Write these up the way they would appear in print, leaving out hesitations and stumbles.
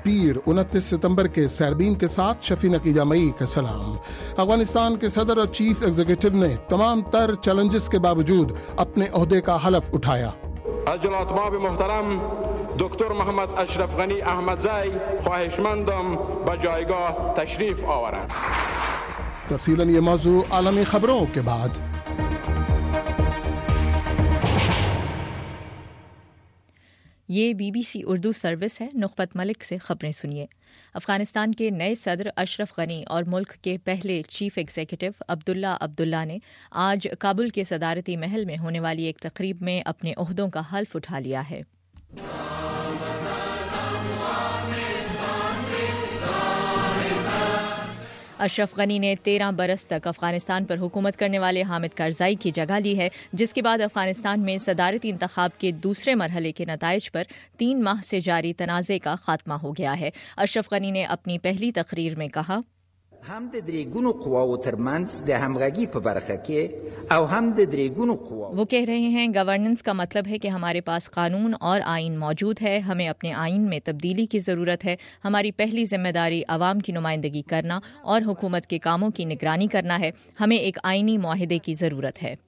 پیر 29 ستمبر کے سیربین کے ساتھ شفیع نقیجہ مئی کا سلام۔ افغانستان کے صدر اور چیف ایگزیکٹو نے تمام تر چیلنجز کے باوجود اپنے عہدے کا حلف اٹھایا۔ جناب محترم دکتر محمد اشرف غنی احمدزئی خواہشمندم به جایگاه تشریف آورند۔ تفصیلاً یہ موضوع عالمی خبروں کے بعد۔ یہ BBC اردو سروس ہے۔ نخبت ملک سے خبریں سنیے۔ افغانستان کے نئے صدر اشرف غنی اور ملک کے پہلے چیف ایگزیکٹو عبداللہ نے آج کابل کے صدارتی محل میں ہونے والی ایک تقریب میں اپنے عہدوں کا حلف اٹھا لیا ہے۔ اشرف غنی نے 13 برس تک افغانستان پر حکومت کرنے والے حامد کرزئی کی جگہ لی ہے، جس کے بعد افغانستان میں صدارتی انتخاب کے دوسرے مرحلے کے نتائج پر 3 ماہ سے جاری تنازع کا خاتمہ ہو گیا ہے۔ اشرف غنی نے اپنی پہلی تقریر میں کہا، هم د دریګونو قواو ترمنځ د همغږي په برخه کې او هم د دریګونو قواو وہ کہہ رہے ہیں گورننس کا مطلب ہے کہ ہمارے پاس قانون اور آئین موجود ہے، ہمیں اپنے آئین میں تبدیلی کی ضرورت ہے، ہماری پہلی ذمہ داری عوام کی نمائندگی کرنا اور حکومت کے کاموں کی نگرانی کرنا ہے، ہمیں ایک آئینی معاہدے کی ضرورت ہے۔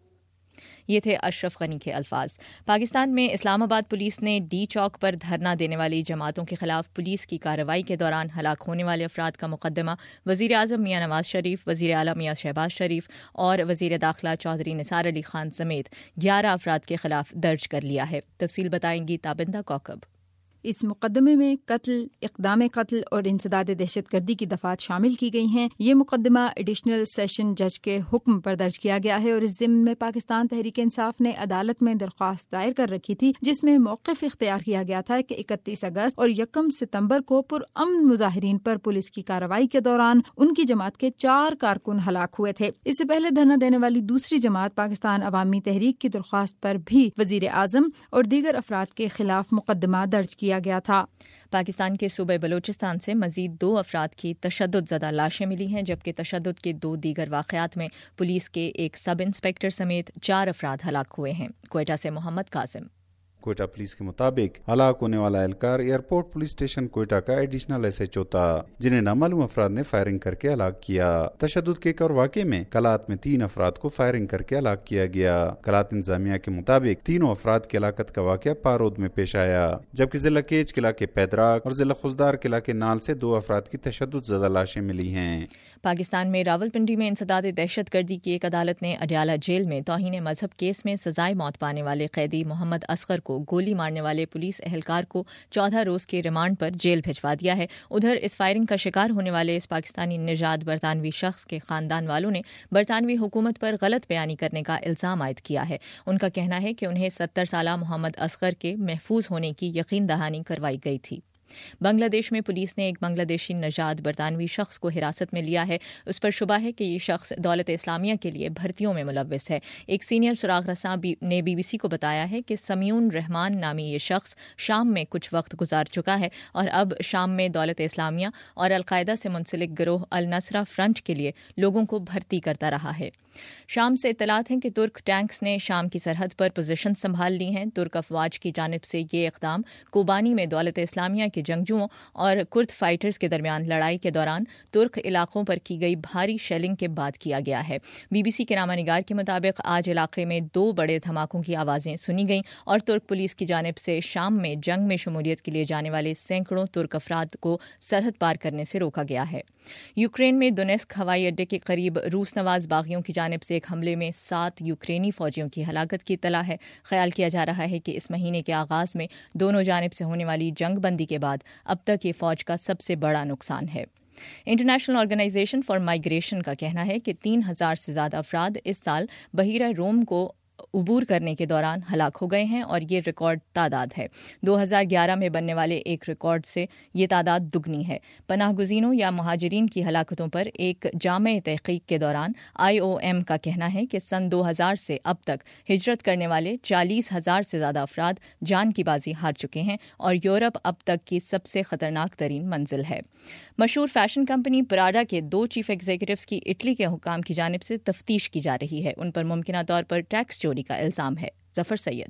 یہ تھے اشرف غنی کے الفاظ۔ پاکستان میں اسلام آباد پولیس نے ڈی چوک پر دھرنا دینے والی جماعتوں کے خلاف پولیس کی کارروائی کے دوران ہلاک ہونے والے افراد کا مقدمہ وزیر اعظم میاں نواز شریف، وزیر اعلیٰ میاں شہباز شریف اور وزیر داخلہ چودھری نثار علی خان سمیت 11 افراد کے خلاف درج کر لیا ہے۔ تفصیل بتائیں گی تابندہ کوکب۔ اس مقدمے میں قتل، اقدام قتل اور انسداد دہشت گردی کی دفعات شامل کی گئی ہیں۔ یہ مقدمہ ایڈیشنل سیشن جج کے حکم پر درج کیا گیا ہے اور اس ضمن میں پاکستان تحریک انصاف نے عدالت میں درخواست دائر کر رکھی تھی، جس میں موقف اختیار کیا گیا تھا کہ 31 اگست اور 1 ستمبر کو پرامن مظاہرین پر پولیس کی کارروائی کے دوران ان کی جماعت کے 4 کارکن ہلاک ہوئے تھے۔ اس سے پہلے دھرنا دینے والی دوسری جماعت پاکستان عوامی تحریک کی درخواست پر بھی وزیر اعظم اور دیگر افراد کے خلاف مقدمہ درج کیا گیا تھا۔ پاکستان کے صوبہ بلوچستان سے مزید 2 افراد کی تشدد زدہ لاشیں ملی ہیں، جبکہ تشدد کے 2 دیگر واقعات میں پولیس کے ایک سب انسپکٹر سمیت 4 افراد ہلاک ہوئے ہیں۔ کوئٹہ سے محمد قاسم۔ کوئٹہ پولیس کے مطابق ہلاک ہونے والا اہلکار ایئرپورٹ پولیس اسٹیشن کوئٹہ کا ایڈیشنل SHO تھا، جنہیں نامعلوم افراد نے فائرنگ کر کے ہلاک کیا۔ تشدد کے ایک اور واقعے میں کلات میں 3 افراد کو فائرنگ کر کے ہلاک کیا گیا۔ کلات انتظامیہ کے مطابق تینوں افراد کی ہلاکت کا واقعہ پارود میں پیش آیا، جبکہ ضلع کیچ قلعہ کے پیدراک اور ضلع خزدار قلعہ کے نال سے 2 افراد کی تشدد زدہ لاشیں ملی ہیں۔ پاکستان میں راولپنڈی میں انسداد دہشت گردی کی ایک عدالت نے اڈیالہ جیل میں توہین مذہب کیس میں سزائے موت پانے والے قیدی محمد اصغر کو گولی مارنے والے پولیس اہلکار کو 14 روز کے ریمانڈ پر جیل بھجوا دیا ہے۔ ادھر اس فائرنگ کا شکار ہونے والے اس پاکستانی نژاد برطانوی شخص کے خاندان والوں نے برطانوی حکومت پر غلط بیانی کرنے کا الزام عائد کیا ہے۔ ان کا کہنا ہے کہ انہیں 70 سالہ محمد اصغر کے محفوظ ہونے کی یقین دہانی کروائی گئی تھی۔ بنگلہ دیش میں پولیس نے ایک بنگلہ دیشی نژاد برطانوی شخص کو حراست میں لیا ہے۔ اس پر شبہ ہے کہ یہ شخص دولت اسلامیہ کے لیے بھرتیوں میں ملوث ہے۔ ایک سینئر سراغ رساں نے BBC کو بتایا ہے کہ سمیون رحمان نامی یہ شخص شام میں کچھ وقت گزار چکا ہے اور اب شام میں دولت اسلامیہ اور القاعدہ سے منسلک گروہ النصرہ فرنٹ کے لیے لوگوں کو بھرتی کرتا رہا ہے۔ شام سے اطلاعات ہیں کہ ترک ٹینکس نے شام کی سرحد پر پوزیشن سنبھال لی ہیں۔ ترک افواج کی جانب سے یہ اقدام کوبانی میں دولت اسلامیہ کے جنگجوؤں اور کرد فائٹرز کے درمیان لڑائی کے دوران ترک علاقوں پر کی گئی بھاری شیلنگ کے بعد کیا گیا ہے۔ BBC کے نامہ نگار کے مطابق آج علاقے میں 2 بڑے دھماکوں کی آوازیں سنی گئیں اور ترک پولیس کی جانب سے شام میں جنگ میں شمولیت کے لیے جانے والے سینکڑوں ترک افراد کو سرحد پار کرنے سے روکا گیا ہے۔ یوکرین میں دونیسک ہوائی اڈے کے قریب روس نواز باغیوں کی جانب سے ایک حملے میں 7 یوکرینی فوجیوں کی ہلاکت کی اطلاع ہے۔ خیال کیا جا رہا ہے کہ اس مہینے کے آغاز میں دونوں جانب سے ہونے والی جنگ بندی کے بعد اب تک یہ فوج کا سب سے بڑا نقصان ہے۔ انٹرنیشنل آرگنائزیشن فار مائیگریشن کا کہنا ہے کہ 3000 سے زیادہ افراد اس سال بحیرہ روم کو عبور کرنے کے دوران ہلاک ہو گئے ہیں اور یہ ریکارڈ تعداد ہے۔ 2011 میں بننے والے ایک ریکارڈ سے یہ تعداد دگنی ہے۔ پناہ گزینوں یا مہاجرین کی ہلاکتوں پر ایک جامع تحقیق کے دوران IOM کا کہنا ہے کہ سن 2000 سے اب تک ہجرت کرنے والے 40,000 سے زیادہ افراد جان کی بازی ہار چکے ہیں اور یورپ اب تک کی سب سے خطرناک ترین منزل ہے۔ مشہور فیشن کمپنی پراڈا کے 2 چیف ایگزیکٹوز کی اٹلی کے حکام کی جانب سے تفتیش کی جا رہی ہے۔ ان پر ممکنہ طور پر ٹیکس چوری کا الزام ہے۔ ظفر سید۔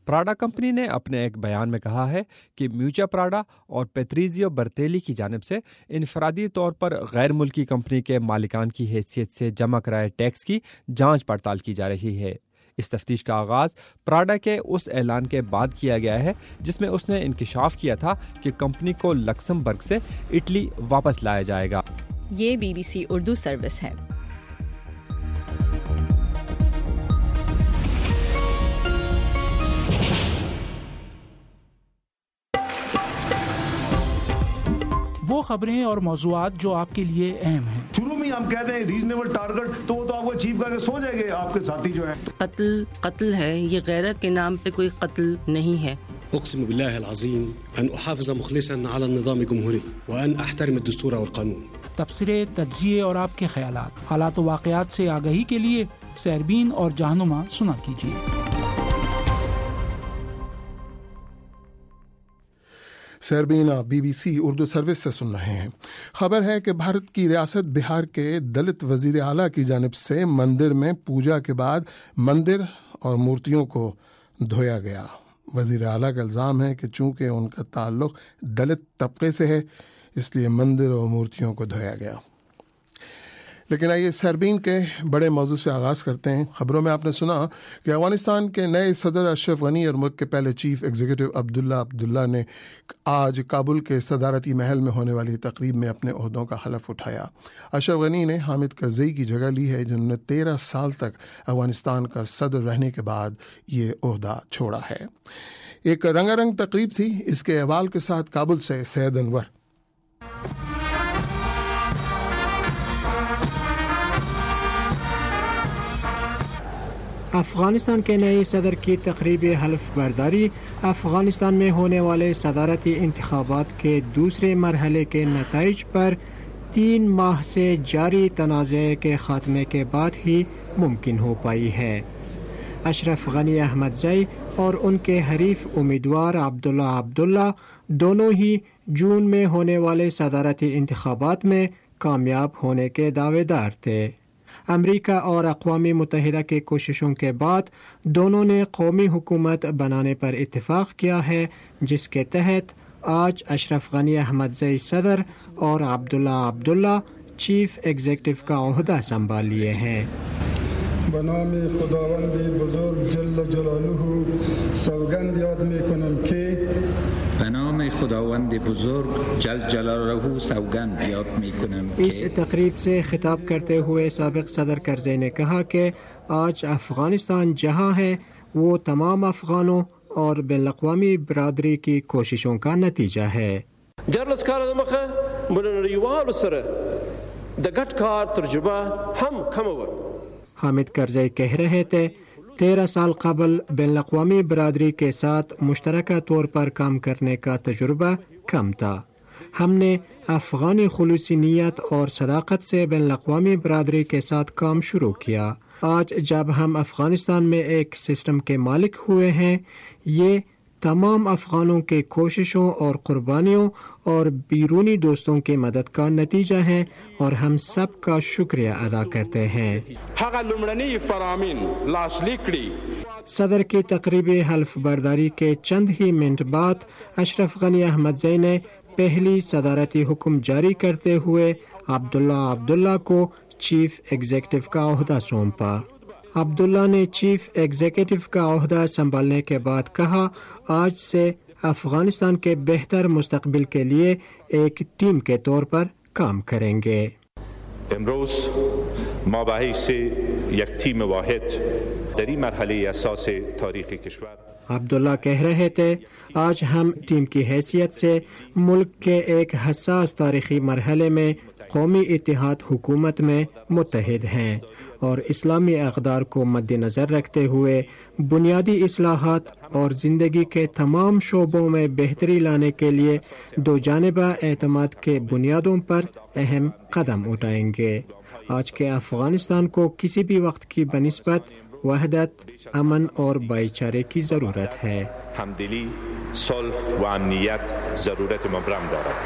پراڈا کمپنی نے اپنے ایک بیان میں کہا ہے کہ میوچا پراڈا اور پیٹریزیو برتیلی کی جانب سے انفرادی طور پر غیر ملکی کمپنی کے مالکان کی حیثیت سے جمع کرائے ٹیکس کی جانچ پڑتال کی جا رہی ہے۔ اس تفتیش کا آغاز پراڈا کے اس اعلان کے بعد کیا گیا ہے جس میں اس نے انکشاف کیا تھا کہ کمپنی کو لکسمبرگ سے اٹلی واپس لایا جائے گا۔ یہ BBC اردو سروس ہے۔ وہ خبریں اور موضوعات جو آپ کے لیے اہم ہیں۔ شروع میں ہم کہتے ہیں ریزنیبل ٹارگٹ، تو وہ تو آپ کو اچیو کر کے سو جائیں گے آپ کے ساتھی جو ہیں۔ قتل ہے، یہ غیرت کے نام پہ کوئی قتل نہیں ہے۔ اقسم بالله العظیم ان احافظ مخلصا على النظام الجمهوري وان احترم الدستور والقانون۔ تبصرے، تجزیے اور آپ کے خیالات، حالات و واقعات سے آگاہی کے لیے سیربین اور جہنما سنا کیجیے۔ سیربین BBC اردو سروس سے سن رہے ہیں۔ خبر ہے کہ بھارت کی ریاست بہار کے دلت وزیر اعلیٰ کی جانب سے مندر میں پوجا کے بعد مندر اور مورتیوں کو دھویا گیا۔ وزیر اعلیٰ کا الزام ہے کہ چونکہ ان کا تعلق دلت طبقے سے ہے اس لیے مندر اور مورتیوں کو دھویا گیا۔ لیکن آئیے سیربین کے بڑے موضوع سے آغاز کرتے ہیں۔ خبروں میں آپ نے سنا کہ افغانستان کے نئے صدر اشرف غنی اور ملک کے پہلے چیف ایگزیکٹو عبداللہ نے آج کابل کے صدارتی محل میں ہونے والی تقریب میں اپنے عہدوں کا حلف اٹھایا۔ اشرف غنی نے حامد کرزئی کی جگہ لی ہے جنہوں نے 13 سال تک افغانستان کا صدر رہنے کے بعد یہ عہدہ چھوڑا ہے۔ ایک رنگا رنگ تقریب تھی۔ اس کے احوال کے ساتھ کابل سے سید انور۔ افغانستان کے نئے صدر کی تقریب حلف برداری افغانستان میں ہونے والے صدارتی انتخابات کے دوسرے مرحلے کے نتائج پر 3 ماہ سے جاری تنازع کے خاتمے کے بعد ہی ممکن ہو پائی ہے۔ اشرف غنی احمدزئی اور ان کے حریف امیدوار عبداللہ دونوں ہی جون میں ہونے والے صدارتی انتخابات میں کامیاب ہونے کے دعوے دار تھے۔ امریکہ اور اقوام متحدہ کی کوششوں کے بعد دونوں نے قومی حکومت بنانے پر اتفاق کیا ہے، جس کے تحت آج اشرف غنی احمدزئی صدر اور عبداللہ چیف ایگزیکٹو کا عہدہ سنبھال لیے ہیں۔ بنام خداوند بزرگ جل جلالہ سوگند یاد میکنم که بنام خداوند بزرگ جل جلالہ سوگند یاد میکنم که اس تقریب سے خطاب کرتے ہوئے سابق صدر کرزئی نے کہا کہ آج افغانستان جہاں ہے وہ تمام افغانوں اور بین الاقوامی برادری کی کوششوں کا نتیجہ ہے۔ جرلس کار دمخه بنریوال سره د ګټ کار تجربه هم کموه۔ حامد کرزئی کہہ رہے تھے 13 سال قبل بین الاقوامی برادری کے ساتھ مشترکہ طور پر کام کرنے کا تجربہ کم تھا۔ ہم نے افغانی خلوصی نیت اور صداقت سے بین الاقوامی برادری کے ساتھ کام شروع کیا۔ آج جب ہم افغانستان میں ایک سسٹم کے مالک ہوئے ہیں، یہ تمام افغانوں کے کوششوں اور قربانیوں اور بیرونی دوستوں کی مدد کا نتیجہ ہے اور ہم سب کا شکریہ ادا کرتے ہیں۔ صدر کی تقریبی حلف برداری کے چند ہی منٹ بعد اشرف غنی احمدزئی نے پہلی صدارتی حکم جاری کرتے ہوئے عبداللہ کو چیف ایگزیکٹو کا عہدہ سونپا۔ عبداللہ نے چیف ایگزیکٹو کا عہدہ سنبھالنے کے بعد کہا، آج سے افغانستان کے بہتر مستقبل کے لیے ایک ٹیم کے طور پر کام کریں گے۔ امروز ما به حیث یک تیم واحد در این مرحله اساس تاریخ کشور عبداللہ کہہ رہے تھے، آج ہم ٹیم کی حیثیت سے ملک کے ایک حساس تاریخی مرحلے میں قومی اتحاد حکومت میں متحد ہیں اور اسلامی اقدار کو مد نظر رکھتے ہوئے بنیادی اصلاحات اور زندگی کے تمام شعبوں میں بہتری لانے کے لیے دو جانبہ اعتماد کے بنیادوں پر اہم قدم اٹھائیں گے۔ آج کے افغانستان کو کسی بھی وقت کی بنسبت وحدت، امن اور بھائی چارے کی ضرورت ہے۔ همدلی، صلح و امنیت ضرورت مبرم دارد۔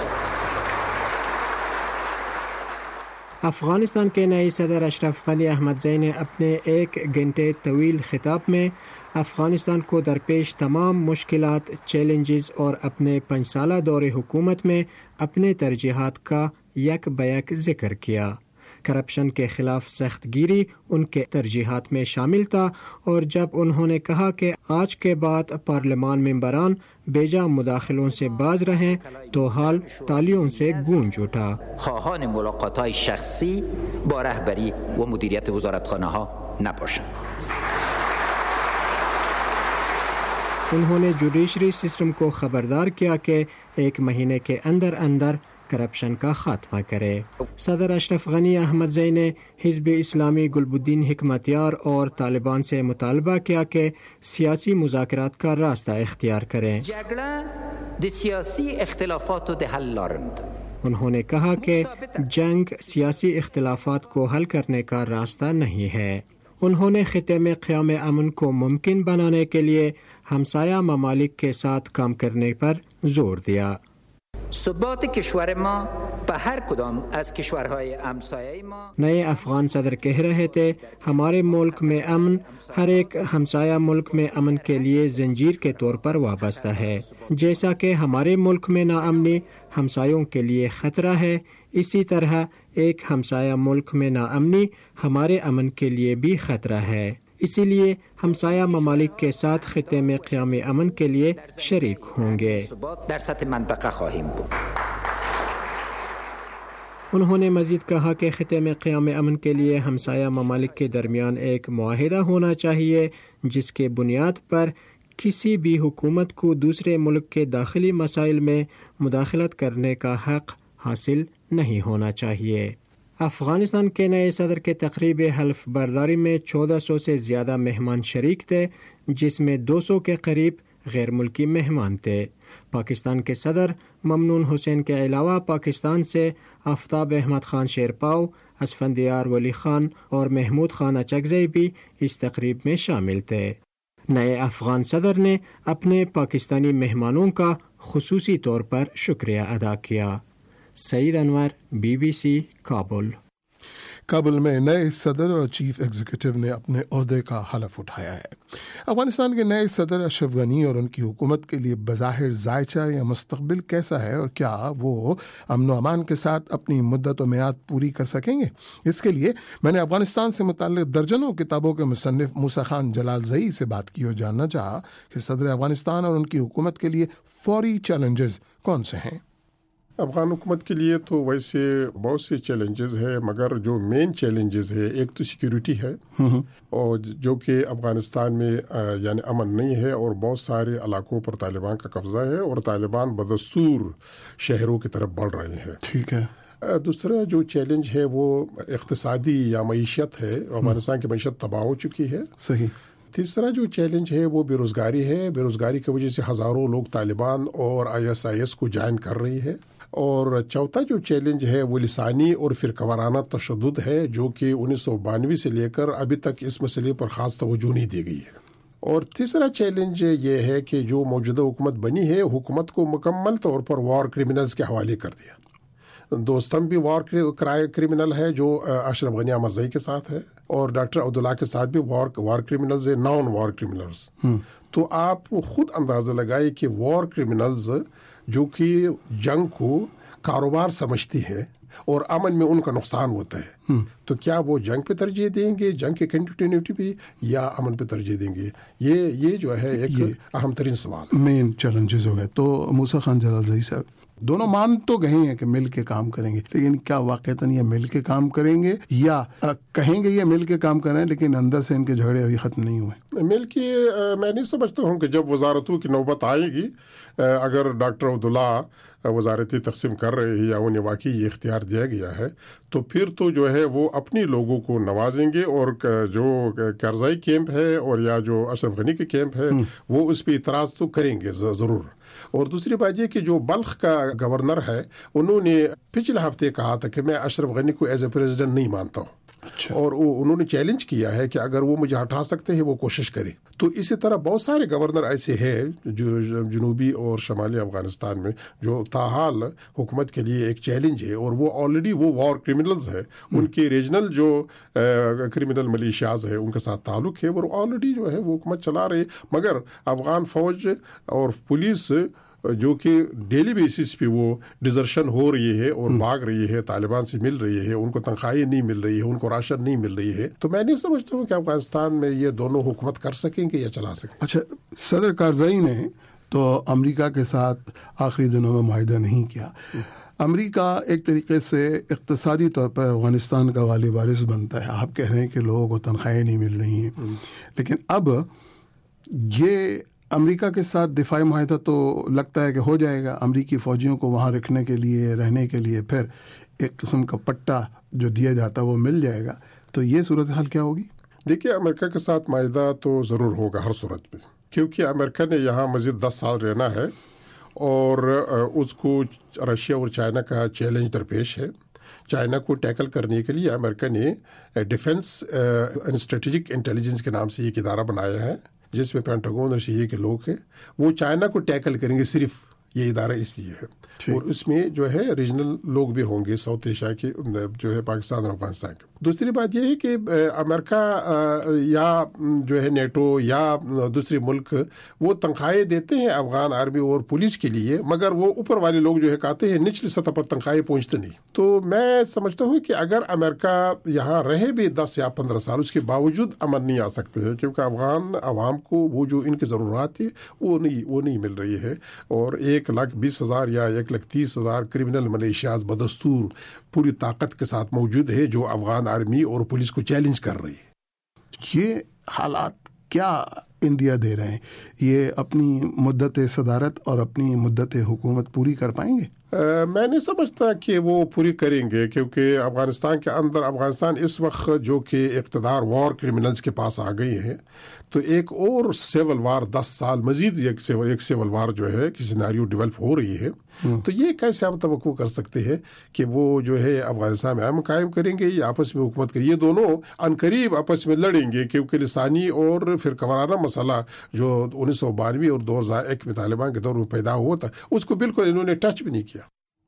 افغانستان کے نئے صدر اشرف غنی احمدزئی نے اپنے 1 گھنٹے طویل خطاب میں افغانستان کو درپیش تمام مشکلات، چیلنجز اور اپنے 5 سالہ دور حکومت میں اپنے ترجیحات کا یک بیک ذکر کیا۔ کرپشن کے خلاف سخت گیری ان کے ترجیحات میں شامل تھا، اور جب انہوں نے کہا کہ آج کے بعد پارلیمان ممبران بیجا مداخلوں سے باز رہیں تو حال تالیوں سے گونج اٹھا۔ خواهان ملاقات‌های شخصی با رهبری و مدیریت وزارتخانه‌ها نباشند۔ انہوں نے جوڈیشری سسٹم کو خبردار کیا کہ 1 مہینے کے اندر اندر کرپشن کا خاتمہ کرے۔ صدر اشرف غنی احمد زئی نے حزب اسلامی گلبدین حکمتیار اور طالبان سے مطالبہ کیا کہ سیاسی مذاکرات کا راستہ اختیار کریں۔ سیاسی اختلافات د حل لارند۔ انہوں نے کہا کہ جنگ سیاسی اختلافات کو حل کرنے کا راستہ نہیں ہے۔ انہوں نے خطے میں قیام امن کو ممکن بنانے کے لیے ہمسایہ ممالک کے ساتھ کام کرنے پر زور دیا۔ ثبات کشور ما به هر کدام از کشورهای همسایه ما۔ نئے افغان صدر کہہ رہے تھے ہمارے ملک میں امن ہر ایک ہمسایہ ملک میں امن کے لیے زنجیر کے طور پر وابستہ ہے۔ جیسا کہ ہمارے ملک میں ناامنی ہمسایوں کے لیے خطرہ ہے، اسی طرح ایک ہمسایہ ملک میں ناامنی ہمارے امن کے لیے بھی خطرہ ہے۔ اسی لیے ہمسایہ ممالک کے ساتھ خطے میں قیام امن کے لیے شریک ہوں گے۔ انہوں نے مزید کہا کہ خطے میں قیام امن کے لیے ہمسایہ ممالک کے درمیان ایک معاہدہ ہونا چاہیے جس کے بنیاد پر کسی بھی حکومت کو دوسرے ملک کے داخلی مسائل میں مداخلت کرنے کا حق حاصل نہیں ہونا چاہیے۔ افغانستان کے نئے صدر کے تقریب حلف برداری میں 1400 سے زیادہ مہمان شریک تھے، جس میں 200 کے قریب غیر ملکی مہمان تھے۔ پاکستان کے صدر ممنون حسین کے علاوہ پاکستان سے آفتاب احمد خان شیرپاؤ، اسفندیار ولی خان اور محمود خان اچکزئی بھی اس تقریب میں شامل تھے۔ نئے افغان صدر نے اپنے پاکستانی مہمانوں کا خصوصی طور پر شکریہ ادا کیا۔ سعید انور، BBC، کابل۔ کابل میں نئے صدر اور چیف ایگزیکٹو نے اپنے عہدے کا حلف اٹھایا ہے۔ افغانستان کے نئے صدر اشرف غنی اور ان کی حکومت کے لیے بظاہر ذائچہ یا مستقبل کیسا ہے، اور کیا وہ امن و امان کے ساتھ اپنی مدت و میعاد پوری کر سکیں گے؟ اس کے لیے میں نے افغانستان سے متعلق درجنوں کتابوں کے مصنف موسیٰ خان جلال زئی سے بات کی اور جاننا چاہا کہ صدر افغانستان اور ان کی حکومت کے لیے فوری چیلنجز کون سے ہیں۔ افغان حکومت کے لیے تو ویسے بہت سے چیلنجز ہے، مگر جو مین چیلنجز ہے ایک تو سیکیورٹی ہے، اور جو کہ افغانستان میں یعنی امن نہیں ہے، اور بہت سارے علاقوں پر طالبان کا قبضہ ہے، اور طالبان بدستور شہروں کی طرف بڑھ رہے ہیں۔ ٹھیک ہے۔ دوسرا جو چیلنج ہے وہ اقتصادی یا معیشت ہے، افغانستان کی معیشت تباہ ہو چکی ہے۔ صحیح۔ تیسرا جو چیلنج ہے وہ بے روزگاری ہے، بے روزگاری کی وجہ سے ہزاروں لوگ طالبان اور ISIS کو جوائن کر رہی ہے۔ اور چوتھا جو چیلنج ہے وہ لسانی اور فرقہ وارانہ تشدد ہے، جو کہ 1992 سے لے کر ابھی تک اس مسئلے پر خاص توجہ نہیں دی گئی ہے۔ اور تیسرا چیلنج یہ ہے کہ جو موجودہ حکومت بنی ہے، حکومت کو مکمل طور پر وار کرمنلز کے حوالے کر دیا۔ دوستم بھی وار کرمنل ہے جو اشرف غنی احمد زئی کے ساتھ ہے، اور ڈاکٹر عبداللہ کے ساتھ بھی وار کرمنلز ہے، نان وار کرمنلز۔ تو آپ خود اندازہ لگائے کہ وار کرمنلز جو کہ جنگ کو کاروبار سمجھتی ہے اور امن میں ان کا نقصان ہوتا ہے، تو کیا وہ جنگ پہ ترجیح دیں گے، جنگ کے کنٹینیوٹی پہ، یا امن پہ ترجیح دیں گے؟ یہ جو ہے ایک اہم ترین سوال مین چیلنجز ہو گئے۔ تو موسیٰ خان جلال زئی صاحب، دونوں مان تو گئے ہیں کہ مل کے کام کریں گے، لیکن کیا واقعتاً یہ مل کے کام کریں گے، یا کہیں گے یہ مل کے کام کریں لیکن اندر سے ان کے جھگڑے ابھی ختم نہیں ہوئے؟ مل کے میں نہیں سمجھتا ہوں کہ جب وزارتوں کی نوبت آئے گی، اگر ڈاکٹر عبداللہ وزارتی تقسیم کر رہے ہیں یا انہیں واقعی یہ اختیار دیا گیا ہے، تو پھر تو جو ہے وہ اپنی لوگوں کو نوازیں گے، اور جو کرزائی کیمپ ہے اور یا جو اشرف غنی کے کیمپ ہے وہ اس پہ اعتراض تو کریں گے ضرور۔ اور دوسری بات یہ کہ جو بلخ کا گورنر ہے، انہوں نے پچھلے ہفتے کہا تھا کہ میں اشرف غنی کو ایز اے پریزیڈنٹ نہیں مانتا ہوں۔ اور انہوں نے چیلنج کیا ہے کہ اگر وہ مجھے ہٹا سکتے ہیں وہ کوشش کرے. تو اسی طرح بہت سارے گورنر ایسے ہیں جو جنوبی اور شمالی افغانستان میں جو تاحال حکومت کے لیے ایک چیلنج ہے, اور وہ آلریڈی وہ وار کرمنلز ہے, ان کے ریجنل جو کرمنل ملیشیاز ہے ان کے ساتھ تعلق ہے, وہ آلریڈی جو ہے وہ حکومت چلا رہے. مگر افغان فوج اور پولیس جو کہ ڈیلی بیسس پہ وہ ڈیزرشن ہو رہی ہے اور بھاگ رہی ہے, طالبان سے مل رہی ہے, ان کو تنخواہیں نہیں مل رہی ہے, ان کو راشن نہیں مل رہی ہے. تو میں نہیں سمجھتا ہوں کہ افغانستان میں یہ دونوں حکومت کر سکیں گے یا چلا سکیں. اچھا, صدر کارزائی نے تو امریکہ کے ساتھ آخری دنوں میں معاہدہ نہیں کیا. امریکہ ایک طریقے سے اقتصادی طور پر افغانستان کا والی وارث بنتا ہے. آپ کہہ رہے ہیں کہ لوگوں کو تنخواہیں نہیں مل رہی ہیں, لیکن اب یہ امریکہ کے ساتھ دفاعی معاہدہ تو لگتا ہے کہ ہو جائے گا. امریکی فوجیوں کو وہاں رکھنے کے لیے, رہنے کے لیے پھر ایک قسم کا پٹا جو دیا جاتا ہے وہ مل جائے گا. تو یہ صورتحال کیا ہوگی؟ دیکھیے, امریکہ کے ساتھ معاہدہ تو ضرور ہوگا ہر صورت میں, کیونکہ امریکہ نے یہاں مزید 10 سال رہنا ہے اور اس کو رشیا اور چائنا کا چیلنج درپیش ہے. چائنا کو ٹیکل کرنے کے لیے امریکہ نے ڈیفنس اینڈ اسٹریٹجک انٹیلیجنس کے نام سے ایک ادارہ بنایا ہے, جس میں پینٹاگون اور CIA کے لوگ ہیں. وہ چائنا کو ٹیکل کریں گے, صرف یہ ادارہ اس لیے ہے. اور اس میں جو ہے ریجنل لوگ بھی ہوں گے ساؤتھ ایشیا کے, جو ہے پاکستان اور افغانستان کے. دوسری بات یہ ہے کہ امریکہ یا جو ہے نیٹو یا دوسرے ملک وہ تنخواہیں دیتے ہیں افغان آرمی اور پولیس کے لیے, مگر وہ اوپر والے لوگ جو ہے کہتے ہیں نچلی سطح پر تنخواہیں پہنچتے نہیں. تو میں سمجھتا ہوں کہ اگر امریکہ یہاں رہے بھی 10 یا 15 سال, اس کے باوجود امن نہیں آ سکتے ہیں, کیونکہ افغان عوام کو وہ جو ان کی ضرورات تھی وہ نہیں مل رہی ہے. اور 1,20,000 یا 1,30,000 کرمنل ملیشیاز بدستور پوری طاقت کے ساتھ موجود ہے جو افغان آرمی اور پولیس کو چیلنج کر رہی ہے. یہ حالات کیا انڈیا دے رہے ہیں؟ یہ اپنی مدت صدارت اور اپنی مدت حکومت پوری کر پائیں گے؟ میں نہیں سمجھتا کہ وہ پوری کریں گے, کیونکہ افغانستان کے اندر افغانستان اس وقت جو کہ اقتدار وار کرمنلز کے پاس آ گئی ہے, تو ایک اور سیول وار 10 سال مزید ایک سیول وار جو ہے کہ سیناریو ڈیولپ ہو رہی ہے. تو یہ کیسے ہم توقع کر سکتے ہیں کہ وہ جو ہے افغانستان میں امن قائم کریں گے یا آپس میں حکومت کریں؟ یہ دونوں عنقریب آپس میں لڑیں گے, کیونکہ لسانی اور فرقہ وارانہ مسئلہ جو 1992 اور 2001 میں طالبان کے دور میں پیدا ہوا تھا, اس کو بالکل انہوں نے ٹچ بھی نہیں کیا.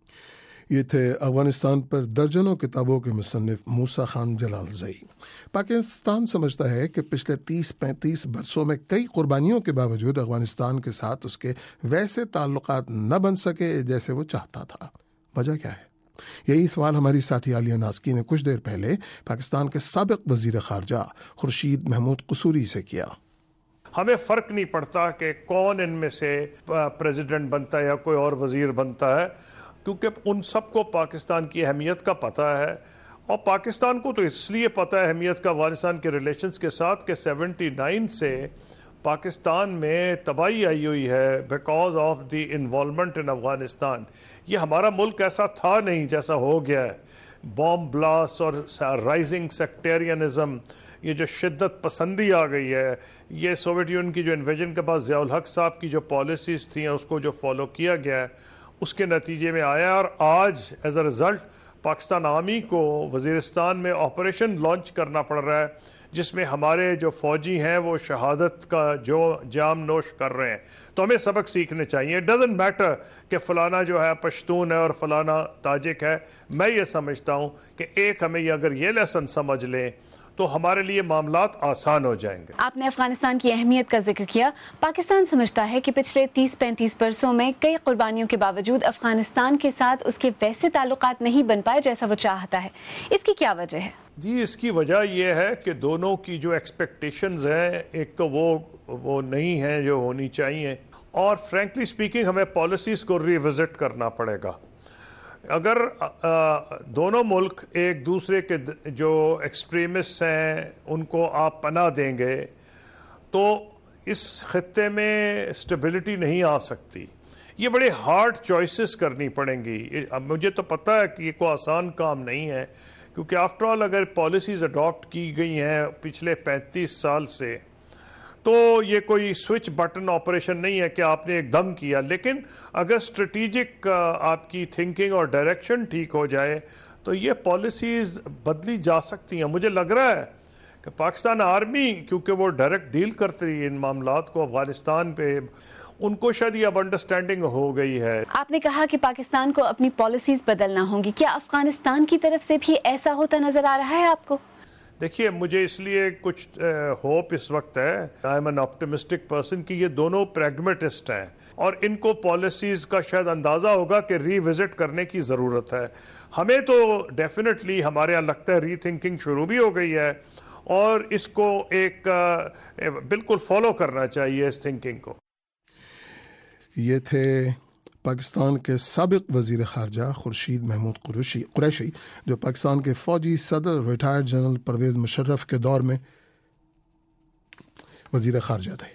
یہ تھے افغانستان پر درجنوں کتابوں کے مصنف موسیٰ خان جلالزئی. پاکستان سمجھتا ہے کہ پچھلے 30-35 برسوں میں کئی قربانیوں کے باوجود افغانستان کے ساتھ اس کے ویسے تعلقات نہ بن سکے جیسے وہ چاہتا تھا. وجہ کیا ہے؟ یہی سوال ہماری ساتھی عالیہ ناسکی نے کچھ دیر پہلے پاکستان کے سابق وزیر خارجہ خورشید محمود قصوری سے کیا. ہمیں فرق نہیں پڑتا کہ کون ان میں سے پریزیڈنٹ بنتا ہے یا کوئی اور وزیر بنتا ہے, کیونکہ ان سب کو پاکستان کی اہمیت کا پتہ ہے. اور پاکستان کو تو اس لیے پتہ ہے اہمیت کا افغانستان کے ریلیشنز کے ساتھ کہ 79 سے پاکستان میں تباہی آئی ہوئی ہے because of the involvement in Afghanistan. یہ ہمارا ملک ایسا تھا نہیں جیسا ہو گیا ہے. بومب بلاسٹ اور رائزنگ سیکٹیرینزم, یہ جو شدت پسندی آ گئی ہے, یہ سوویت یونین کی جو انویژن کے بعد ضیاء الحق صاحب کی جو پالیسیز تھیں اس کو جو فالو کیا گیا ہے اس کے نتیجے میں آیا. اور آج as a result Pakistan army کو وزیرستان میں آپریشن لانچ کرنا پڑ رہا ہے جس میں ہمارے جو فوجی ہیں وہ شہادت کا جو جام نوش کر رہے ہیں. تو ہمیں سبق سیکھنے چاہیے. اٹ ڈزنٹ میٹر کہ فلانا جو ہے پشتون ہے اور فلانا تاجک ہے. میں یہ سمجھتا ہوں کہ ایک ہمیں اگر یہ لیسن سمجھ لیں تو ہمارے لیے معاملات آسان ہو جائیں گے. آپ نے افغانستان کی اہمیت کا ذکر کیا. پاکستان سمجھتا ہے کہ پچھلے 30-35 برسوں میں کئی قربانیوں کے باوجود افغانستان کے ساتھ اس کے ویسے تعلقات نہیں بن پائے جیسا وہ چاہتا ہے. اس کی کیا وجہ ہے؟ جی, اس کی وجہ یہ ہے کہ دونوں کی جو ایکسپیکٹیشنز ہیں ایک تو وہ نہیں ہیں جو ہونی چاہیے, اور فرینکلی سپیکنگ ہمیں پالیسیز کو ریوزٹ کرنا پڑے گا. اگر دونوں ملک ایک دوسرے کے جو ایکسٹریمسٹ ہیں ان کو آپ پناہ دیں گے تو اس خطے میں اسٹیبلٹی نہیں آ سکتی. یہ بڑے ہارڈ چوائسز کرنی پڑیں گی. مجھے تو پتہ ہے کہ یہ کوئی آسان کام نہیں ہے, کیونکہ آفٹر آل اگر پالیسیز اڈاپٹ کی گئی ہیں پچھلے 35 سال سے تو یہ کوئی سوئچ بٹن آپریشن نہیں ہے کہ آپ نے ایک دم کیا. لیکن اگر اسٹریٹجک آپ کی تھنکنگ اور ڈائریکشن ٹھیک ہو جائے تو یہ پالیسیز بدلی جا سکتی ہیں. مجھے لگ رہا ہے کہ پاکستان آرمی کیونکہ وہ ڈائریکٹ ڈیل کرتی رہی ان معاملات کو افغانستان پہ, ان کو شاید یہ اب انڈرسٹینڈنگ ہو گئی ہے. آپ نے کہا کہ پاکستان کو اپنی پالیسیز بدلنا ہوں گی, کیا افغانستان کی طرف سے بھی ایسا ہوتا نظر آ رہا ہے آپ کو؟ دیکھیے مجھے اس لیے کچھ ہوپ اس وقت ہے, I am an optimistic person, کہ یہ دونوں پریگمیٹسٹ ہیں اور ان کو پالیسیز کا شاید اندازہ ہوگا کہ ری وزٹ کرنے کی ضرورت ہے. ہمیں تو ڈیفینیٹلی ہمارے یہاں لگتا ہے ری تھنکنگ شروع بھی ہو گئی ہے اور اس کو ایک بالکل فالو کرنا چاہیے اس تھنکنگ کو. یہ تھے پاکستان کے سابق وزیر خارجہ خورشید محمود قریشی, جو پاکستان کے فوجی صدر ریٹائرڈ جنرل پرویز مشرف کے دور میں وزیر خارجہ تھے.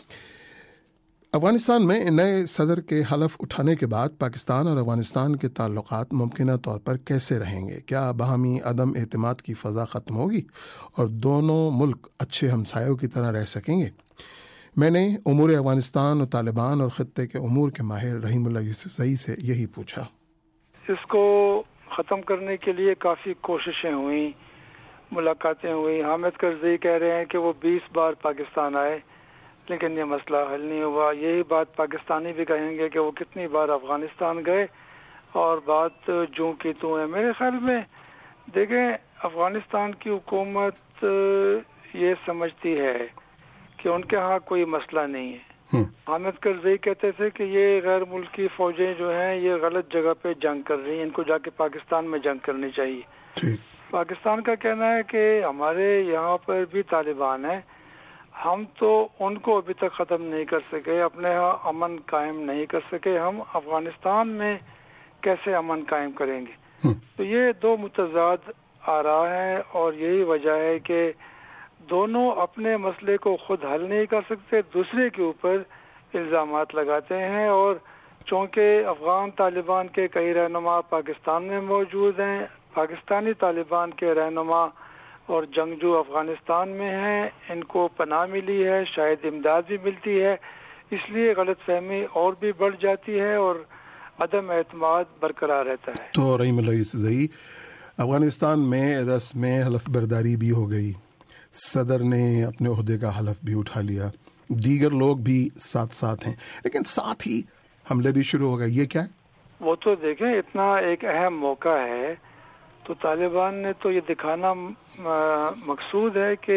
افغانستان میں نئے صدر کے حلف اٹھانے کے بعد پاکستان اور افغانستان کے تعلقات ممکنہ طور پر کیسے رہیں گے؟ کیا باہمی عدم اعتماد کی فضا ختم ہوگی اور دونوں ملک اچھے ہمسایوں کی طرح رہ سکیں گے؟ میں نے امور افغانستان اور طالبان اور خطے کے امور کے ماہر رحیم اللہ یوسفزئی سے یہی پوچھا. اس کو ختم کرنے کے لیے کافی کوششیں ہوئیں, ملاقاتیں ہوئی. حامد کرزئی کہہ رہے ہیں کہ وہ 20 بار پاکستان آئے لیکن یہ مسئلہ حل نہیں ہوا. یہی بات پاکستانی بھی کہیں گے کہ وہ کتنی بار افغانستان گئے اور بات جوں کی توں ہے. میرے خیال میں دیکھیں, افغانستان کی حکومت یہ سمجھتی ہے کہ ان کے ہاں کوئی مسئلہ نہیں ہے. حامد کرزئی کہتے تھے کہ یہ غیر ملکی فوجیں جو ہیں یہ غلط جگہ پہ جنگ کر رہی ہیں, ان کو جا کے پاکستان میں جنگ کرنی چاہیے. پاکستان کا کہنا ہے کہ ہمارے یہاں پر بھی طالبان ہیں, ہم تو ان کو ابھی تک ختم نہیں کر سکے, اپنے ہاں امن قائم نہیں کر سکے, ہم افغانستان میں کیسے امن قائم کریں گے؟ تو یہ دو متضاد آ رہا ہے اور یہی وجہ ہے کہ دونوں اپنے مسئلے کو خود حل نہیں کر سکتے, دوسرے کے اوپر الزامات لگاتے ہیں. اور چونکہ افغان طالبان کے کئی رہنما پاکستان میں موجود ہیں, پاکستانی طالبان کے رہنما اور جنگجو افغانستان میں ہیں, ان کو پناہ ملی ہے, شاید امداد بھی ملتی ہے, اس لیے غلط فہمی اور بھی بڑھ جاتی ہے اور عدم اعتماد برقرار رہتا ہے. تو رحیم اللہ یوسفزئی, افغانستان میں رسم حلف برداری بھی ہو گئی, صدر نے اپنے عہدے کا حلف بھی اٹھا لیا, دیگر لوگ بھی ساتھ ساتھ ہیں, لیکن ساتھ ہی حملے بھی شروع ہو گئے. یہ کیا ہے؟ وہ تو دیکھیں اتنا ایک اہم موقع ہے تو طالبان نے تو یہ دکھانا مقصود ہے کہ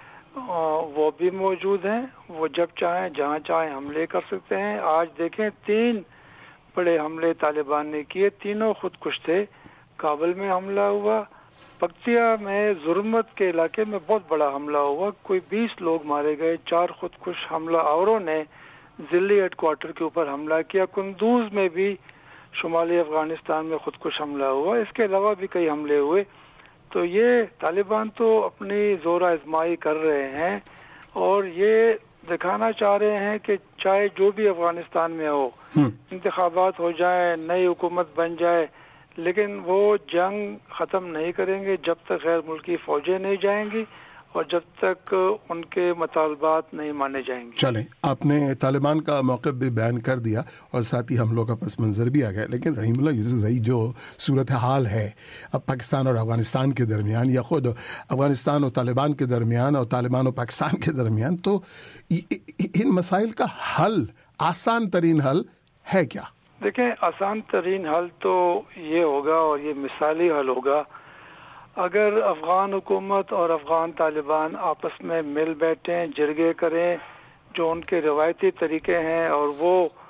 وہ بھی موجود ہیں, وہ جب چاہیں جہاں چاہیں حملے کر سکتے ہیں. آج دیکھیں 3 بڑے حملے طالبان نے کیے, تینوں خودکش تھے. کابل میں حملہ ہوا, پکتیا میں ظلمت کے علاقے میں بہت بڑا حملہ ہوا, کوئی 20 لوگ مارے گئے. 4 خودکش حملہ آوروں نے ضلعی ہیڈ کوارٹر کے اوپر حملہ کیا. کندوز میں بھی شمالی افغانستان میں خودکش حملہ ہوا. اس کے علاوہ بھی کئی حملے ہوئے. تو یہ طالبان تو اپنی زور آزمائی کر رہے ہیں اور یہ دکھانا چاہ رہے ہیں کہ چاہے جو بھی افغانستان میں ہو, انتخابات ہو جائیں, نئی حکومت بن جائے, لیکن وہ جنگ ختم نہیں کریں گے جب تک غیر ملکی فوجیں نہیں جائیں گی اور جب تک ان کے مطالبات نہیں مانے جائیں گے. چلیں, آپ نے طالبان کا موقف بھی بیان کر دیا اور ساتھ ہی حملوں کا پس منظر بھی آ گیا, لیکن رحیم اللہ یوسفزئی جو صورتحال ہے اب پاکستان اور افغانستان کے درمیان یا خود افغانستان اور طالبان کے درمیان اور طالبان اور پاکستان کے درمیان, تو ان مسائل کا حل, آسان ترین حل ہے کیا؟ دیکھیں, آسان ترین حل تو یہ ہوگا اور یہ مثالی حل ہوگا اگر افغان حکومت اور افغان طالبان آپس میں مل بیٹھیں, جرگے کریں جو ان کے روایتی طریقے ہیں, اور وہ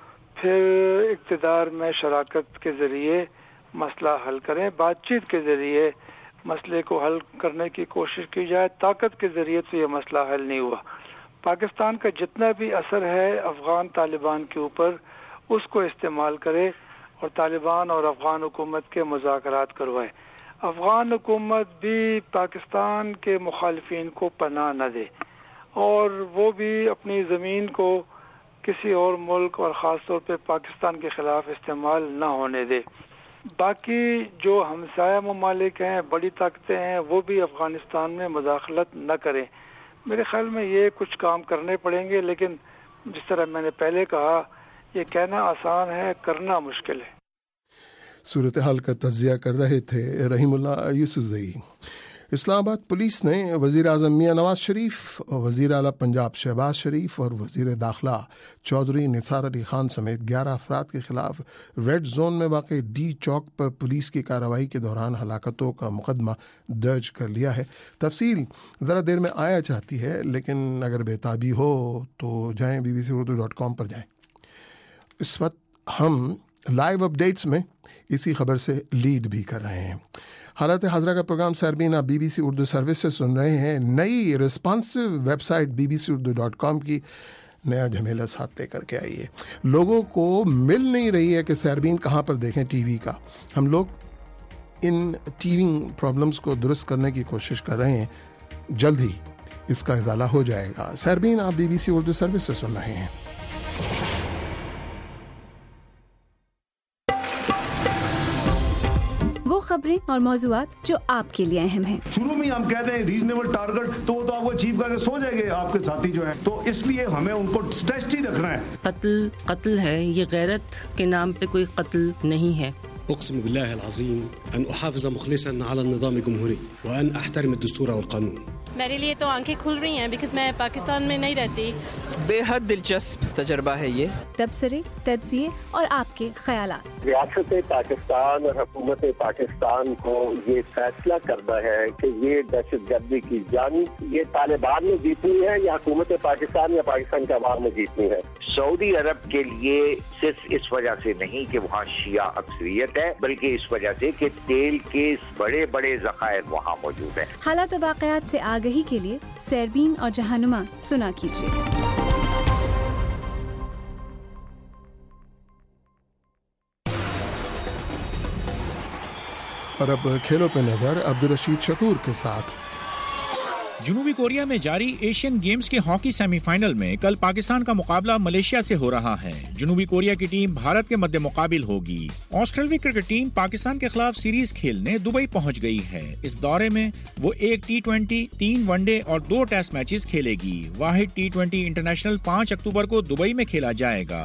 پھر اقتدار میں شراکت کے ذریعے مسئلہ حل کریں, بات چیت کے ذریعے مسئلے کو حل کرنے کی کوشش کی جائے. طاقت کے ذریعے تو یہ مسئلہ حل نہیں ہوا. پاکستان کا جتنا بھی اثر ہے افغان طالبان کے اوپر اس کو استعمال کرے اور طالبان اور افغان حکومت کے مذاکرات کروائے. افغان حکومت بھی پاکستان کے مخالفین کو پناہ نہ دے اور وہ بھی اپنی زمین کو کسی اور ملک اور خاص طور پہ پاکستان کے خلاف استعمال نہ ہونے دے. باقی جو ہمسایہ ممالک ہیں, بڑی طاقتیں ہیں, وہ بھی افغانستان میں مداخلت نہ کریں. میرے خیال میں یہ کچھ کام کرنے پڑیں گے, لیکن جس طرح میں نے پہلے کہا, یہ کہنا آسان ہے, کرنا مشکل ہے. सूरत-ए-हाल का तज्जिया कर रहे थे रहीमुल्लाह यूसुफजई। इस्लामाबाद पुलिस ने वज़ीर आज़म मियां नवाज शरीफ, वज़ीर आला पंजाब शहबाज शरीफ और वज़ीर दाखिला चौधरी निसार अली खान समेत 11 अफराद के खिलाफ रेड जोन में वाक़ डी चौक पर पुलिस की कार्रवाई के दौरान हलाकतों का मुकदमा दर्ज कर लिया है। तफसील ज़रा देर में आया चाहती है, लेकिन अगर बेताबी हो तो जाएँ bbcurdu.com पर जाएँ। इस वक्त हम लाइव अपडेट्स में इसी खबर से लीड भी कर रहे हैं। हालत हाजरा का programme Sairbeen BBC Urdu service से सुन रहे हैं। नई रिस्पॉन्सिव वेबसाइट bbcurdu.com की नया झमेला साथ लेकर के आई है। लोगों को मिल नहीं रही है कि सरबीन कहाँ पर देखें टीवी का। हम लोग इन टीवी प्रॉब्लम्स को दुरुस्त करने की कोशिश कर रहे हैं। जल्द ही इसका इजाला हो जाएगा। सरबीन आप BBC उर्दू सर्विस से सुन रहे हैं। वो खबरें और मौज़ूआत जो आपके लिए अहम हैं। शुरू में हम कहते हैं रीजनेबल टारगेट, तो वो तो आपको अचीव करके सो जाएंगे आपके साथी जो हैं, तो इसलिए हमें उनको स्ट्रेच ही रखना है। कत्ल है, ये गैरत के नाम पे कोई कत्ल नहीं है। أقسم بالله العظيم أن أحافظ مخلصا على النظام الجمهوري وأن أحترم الدستور والقانون. मेरे लिए तो आंखें खुल रही हैं बिकॉज़ मैं पाकिस्तान में नहीं रहती। बेहद दिलचस्प तजर्बा है ये। तबसरे, तज्जिए और आपके ख्यालात। रियासत पाकिस्तान और हुकूमत पाकिस्तान को ये फैसला करना है कि ये दहशतगर्दी की जंग ये तालिबान ने जीतनी है या हुकूमत पाकिस्तान या पाकिस्तान के अवाम ने जीतनी है। सऊदी अरब के लिए सिर्फ इस वजह से नहीं कि वहाँ शिया अक्सरियत है, बल्कि इस वजह से कि तेल के बड़े बड़े ज़खायर वहाँ मौजूद हैं। हालात व वाक़यात से आगाही के लिए सरबीन और जहानुमा सुना कीजिए। और अब खेलों पे नजर अब्दुल रशीद शकूर के साथ। जुनूबी कोरिया में जारी एशियन गेम्स के हॉकी सेमीफाइनल में कल पाकिस्तान का मुकाबला मलेशिया से हो रहा है। जुनूबी कोरिया की टीम भारत के मद्दे मुकाबिल होगी। ऑस्ट्रेलियाई क्रिकेट टीम पाकिस्तान के खिलाफ सीरीज खेलने दुबई पहुंच गई है। इस दौरे में वो 1 T20, 3 वनडे और 2 टेस्ट मैचेस खेलेगी। वाहिद T20 इंटरनेशनल 5 अक्टूबर को दुबई में खेला जाएगा।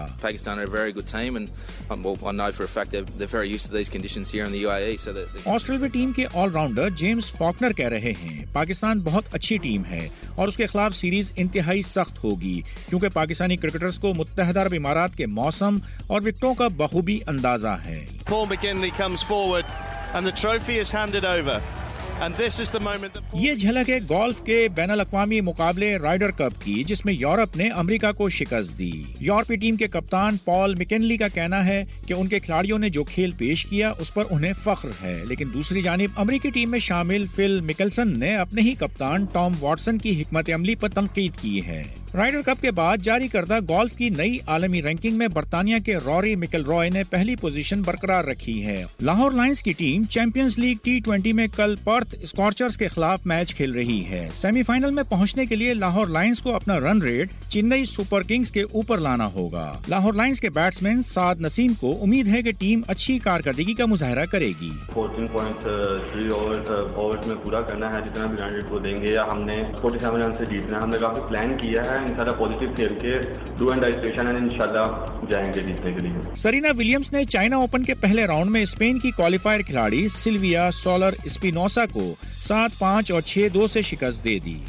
ऑस्ट्रेलियाई टीम के ऑलराउंडर जेम्स फॉकनर कह रहे हैं, पाकिस्तान बहुत अच्छी टीम है और उसके खिलाफ सीरीज इंतहाई सख्त होगी, क्योंकि पाकिस्तानी क्रिकेटर्स को मुत्तहदा अरब इमारात के मौसम और विकेटों का बखूबी अंदाजा है। Paul McGinley comes forward and the trophy is handed over. And this is the moment that... ये झलक है गोल्फ के बैनुल-अक़वामी मुकाबले राइडर कप की, जिसमें यूरोप ने अमेरिका को शिकस्त दी। यूरोपीय टीम के कप्तान पॉल मैकिनली का कहना है कि उनके खिलाड़ियों ने जो खेल पेश किया उस पर उन्हें फख्र है, लेकिन दूसरी जानिब अमेरिकी टीम में शामिल फिल मिकेलसन ने अपने ही कप्तान टॉम वॉटसन की हिकमत अमली पर तनकीद की है। राइडर कप के बाद जारी करदा गोल्फ की नई आलमी रैंकिंग में बरतानिया के रॉरी मिकेलरॉय ने पहली पोजीशन बरकरार रखी है। लाहौर लायंस की टीम चैंपियंस लीग T20 में कल पर्थ स्कॉर्चर्स के खिलाफ मैच खेल रही है। सेमीफाइनल में पहुंचने के लिए लाहौर लायंस को अपना run rate Chennai super kings के ऊपर लाना होगा। लाहौर लायंस के बैट्समैन साद नसीम को उम्मीद है कि टीम अच्छी कारकर्दगी का मुजाहरा करेगी। 14.3 ओवर्स में पूरा करना है, जितना भी रन रेट को देंगे, या हमने 47 रन से जीतना है। हमने काफी प्लान किया है, इंशाल्लाह पॉजिटिव खेल के डू एंड डाई सिचुएशन है, इंशाल्लाह जाएंगे जीतने के लिए। सरीना विलियम्स ने चाइना ओपन के पहले राउंड में स्पेन की क्वालिफायर खिलाड़ी सिल्विया सोलर स्पिनोसा को 7-5 और 6-2 से शिकस्त दे दी।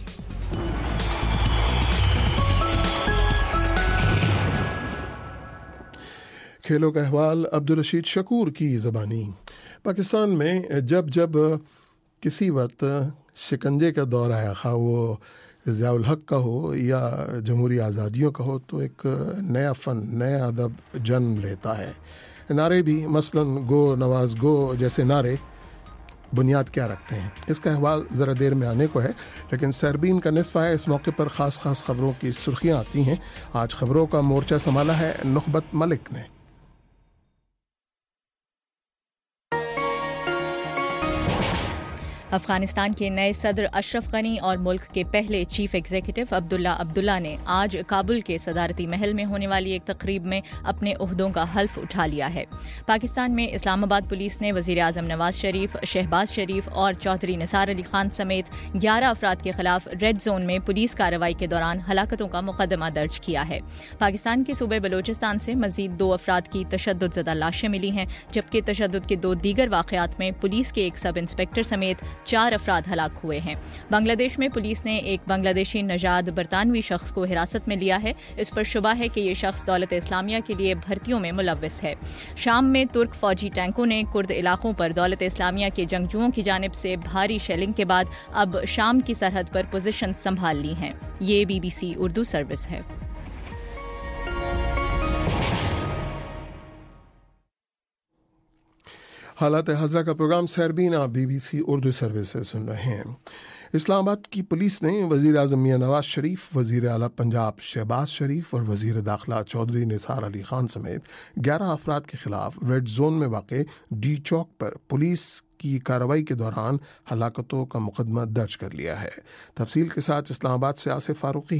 खेलों का अहवाल अब्दुल रशीद शकूर की ज़बानी। पाकिस्तान में जब जब किसी वक्त शिकंजे का दौर आया, खा वो ज़ियाउल हक का हो या जमहूरी आज़ादियों का हो, तो एक नया फ़न, नया अदब जन्म लेता है। नारे भी, मसलन गो नवाज गो जैसे नारे बुनियाद क्या रखते हैं, इसका अहवाल ज़रा देर में आने को है, लेकिन सरबीन का निस्फ़ है। इस मौके पर ख़ास ख़बरों की सुर्खियाँ आती हैं। आज ख़बरों का मोर्चा संभाला है नुखबत मलिक ने। افغانستان کے نئے صدر اشرف غنی اور ملک کے پہلے چیف ایگزیکٹو عبداللہ نے آج کابل کے صدارتی محل میں ہونے والی ایک تقریب میں اپنے عہدوں کا حلف اٹھا لیا ہے۔ پاکستان میں اسلام آباد پولیس نے وزیر اعظم نواز شریف، شہباز شریف اور چودھری نثار علی خان سمیت 11 افراد کے خلاف ریڈ زون میں پولیس کارروائی کے دوران ہلاکتوں کا مقدمہ درج کیا ہے۔ پاکستان کے صوبے بلوچستان سے مزید 2 افراد کی تشدد زدہ لاشیں ملی ہیں، جبکہ تشدد کے 2 دیگر واقعات میں پولیس کے ایک سب انسپکٹر سمیت 4 افراد ہلاک ہوئے ہیں۔ بنگلہ دیش میں پولیس نے ایک بنگلہ دیشی نژاد برطانوی شخص کو حراست میں لیا ہے۔ اس پر شبہ ہے کہ یہ شخص دولت اسلامیہ کے لیے بھرتیوں میں ملوث ہے۔ شام میں ترک فوجی ٹینکوں نے کرد علاقوں پر دولت اسلامیہ کے جنگجوؤں کی جانب سے بھاری شیلنگ کے بعد اب شام کی سرحد پر پوزیشن سنبھال لی ہیں۔ یہ BBC اردو سروس ہے۔ حالات حاضرہ کا programme Sairbeen BBC Urdu service سے سن رہے ہیں۔ اسلام آباد کی پولیس نے وزیر اعظم میاں نواز شریف، وزیر اعلیٰ پنجاب شہباز شریف اور وزیر داخلہ چودھری نثار علی خان سمیت 11 افراد کے خلاف ریڈ زون میں واقع ڈی چوک پر پولیس کی کارروائی کے دوران ہلاکتوں کا مقدمہ درج کر لیا ہے۔ تفصیل کے ساتھ اسلام آباد سے آصف فاروقی۔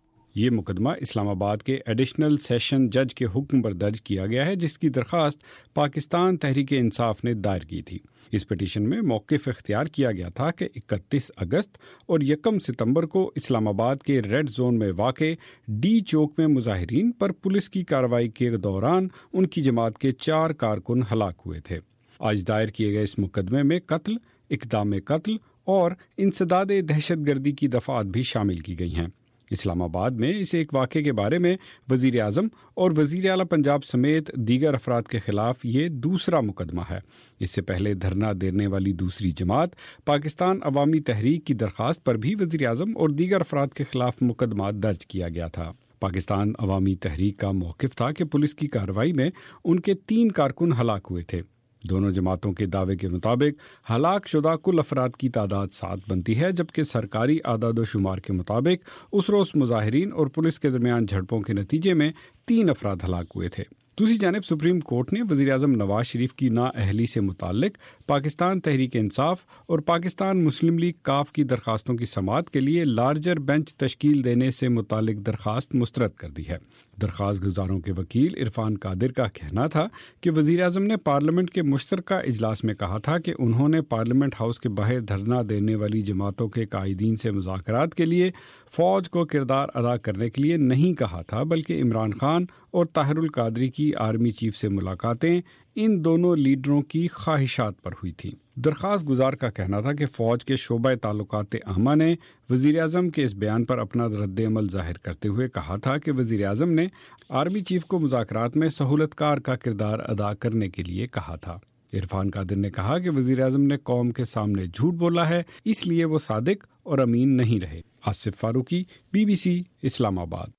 یہ مقدمہ اسلام آباد کے ایڈیشنل سیشن جج کے حکم پر درج کیا گیا ہے، جس کی درخواست پاکستان تحریک انصاف نے دائر کی تھی۔ اس پٹیشن میں موقف اختیار کیا گیا تھا کہ 31 اگست اور 1 ستمبر کو اسلام آباد کے ریڈ زون میں واقع ڈی چوک میں مظاہرین پر پولیس کی کارروائی کے دوران ان کی جماعت کے 4 کارکن ہلاک ہوئے تھے۔ آج دائر کیے گئے اس مقدمے میں قتل، اقدام قتل اور انسداد دہشت گردی کی دفعات بھی شامل کی گئی ہیں۔ اسلام آباد میں اس ایک واقعے کے بارے میں وزیر اعظم اور وزیر اعلیٰ پنجاب سمیت دیگر افراد کے خلاف یہ دوسرا مقدمہ ہے۔ اس سے پہلے دھرنا دینے والی دوسری جماعت پاکستان عوامی تحریک کی درخواست پر بھی وزیر اعظم اور دیگر افراد کے خلاف مقدمہ درج کیا گیا تھا۔ پاکستان عوامی تحریک کا موقف تھا کہ پولیس کی کارروائی میں ان کے 3 کارکن ہلاک ہوئے تھے۔ دونوں جماعتوں کے دعوے کے مطابق ہلاک شدہ کل افراد کی تعداد 7 بنتی ہے، جبکہ سرکاری اعداد و شمار کے مطابق اس روز مظاہرین اور پولیس کے درمیان جھڑپوں کے نتیجے میں 3 افراد ہلاک ہوئے تھے۔ دوسری جانب سپریم کورٹ نے وزیر اعظم نواز شریف کی نااہلی سے متعلق پاکستان تحریک انصاف اور پاکستان مسلم لیگ کاف کی درخواستوں کی سماعت کے لیے لارجر بینچ تشکیل دینے سے متعلق درخواست مسترد کر دی ہے۔ درخواست گزاروں کے وکیل عرفان قادر کا کہنا تھا کہ وزیر اعظم نے پارلیمنٹ کے مشترکہ اجلاس میں کہا تھا کہ انہوں نے پارلیمنٹ ہاؤس کے باہر دھرنا دینے والی جماعتوں کے قائدین سے مذاکرات کے لیے فوج کو کردار ادا کرنے کے لیے نہیں کہا تھا، بلکہ عمران خان اور طاہر القادری کی آرمی چیف سے ملاقاتیں ان دونوں لیڈروں کی خواہشات پر ہوئی تھیں۔ درخواست گزار کا کہنا تھا کہ فوج کے شعبہ تعلقات عامہ نے وزیر اعظم کے اس بیان پر اپنا رد عمل ظاہر کرتے ہوئے کہا تھا کہ وزیر اعظم نے آرمی چیف کو مذاکرات میں سہولت کار کا کردار ادا کرنے کے لیے کہا تھا۔ عرفان قادر نے کہا کہ وزیر اعظم نے قوم کے سامنے جھوٹ بولا ہے، اس لیے وہ صادق اور امین نہیں رہے۔ آصف فاروقی، BBC اسلام آباد۔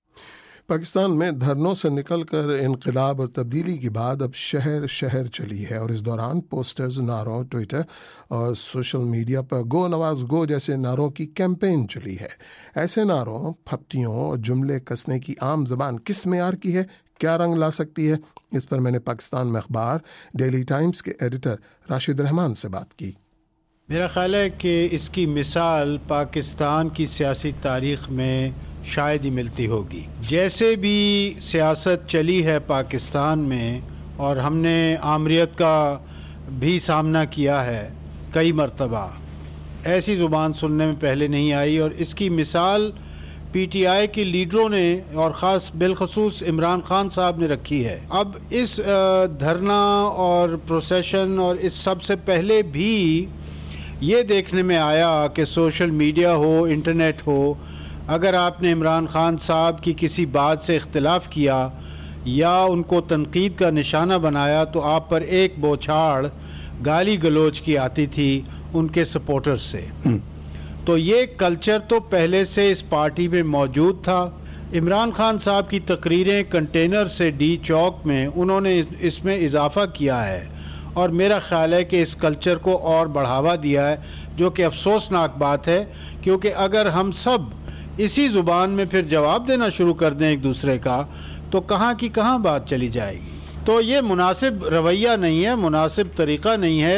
پاکستان میں دھرنوں سے نکل کر انقلاب اور تبدیلی کے بعد اب شہر شہر چلی ہے، اور اس دوران پوسٹرز، نعروں، ٹویٹر اور سوشل میڈیا پر گو نواز گو جیسے نعروں کی کیمپین چلی ہے۔ ایسے نعروں، پھپتیوں اور جملے کسنے کی عام زبان کس معیار کی ہے، کیا رنگ لا سکتی ہے؟ اس پر میں نے پاکستان میں اخبار ڈیلی ٹائمز کے ایڈیٹر راشد رحمان سے بات کی۔ میرا خیال ہے کہ اس کی مثال پاکستان کی سیاسی تاریخ میں شاید ہی ملتی ہوگی۔ جیسے بھی سیاست چلی ہے پاکستان میں، اور ہم نے آمریت کا بھی سامنا کیا ہے کئی مرتبہ، ایسی زبان سننے میں پہلے نہیں آئی، اور اس کی مثال PTI کے لیڈروں نے اور بالخصوص عمران خان صاحب نے رکھی ہے۔ اب اس دھرنا اور پروسیشن اور اس سب سے پہلے بھی یہ دیکھنے میں آیا کہ سوشل میڈیا ہو، انٹرنیٹ ہو، اگر آپ نے عمران خان صاحب کی کسی بات سے اختلاف کیا یا ان کو تنقید کا نشانہ بنایا تو آپ پر ایک بوچھاڑ گالی گلوچ کی آتی تھی ان کے سپورٹرز سے۔ تو یہ کلچر تو پہلے سے اس پارٹی میں موجود تھا۔ عمران خان صاحب کی تقریریں کنٹینر سے ڈی چوک میں انہوں نے اس میں اضافہ کیا ہے، اور میرا خیال ہے کہ اس کلچر کو اور بڑھاوا دیا ہے، جو کہ افسوسناک بات ہے، کیونکہ اگر ہم سب اسی زبان میں پھر جواب دینا شروع کر دیں ایک دوسرے کا تو کہاں کی کہاں بات چلی جائے گی۔ تو یہ مناسب رویہ نہیں ہے، مناسب طریقہ نہیں ہے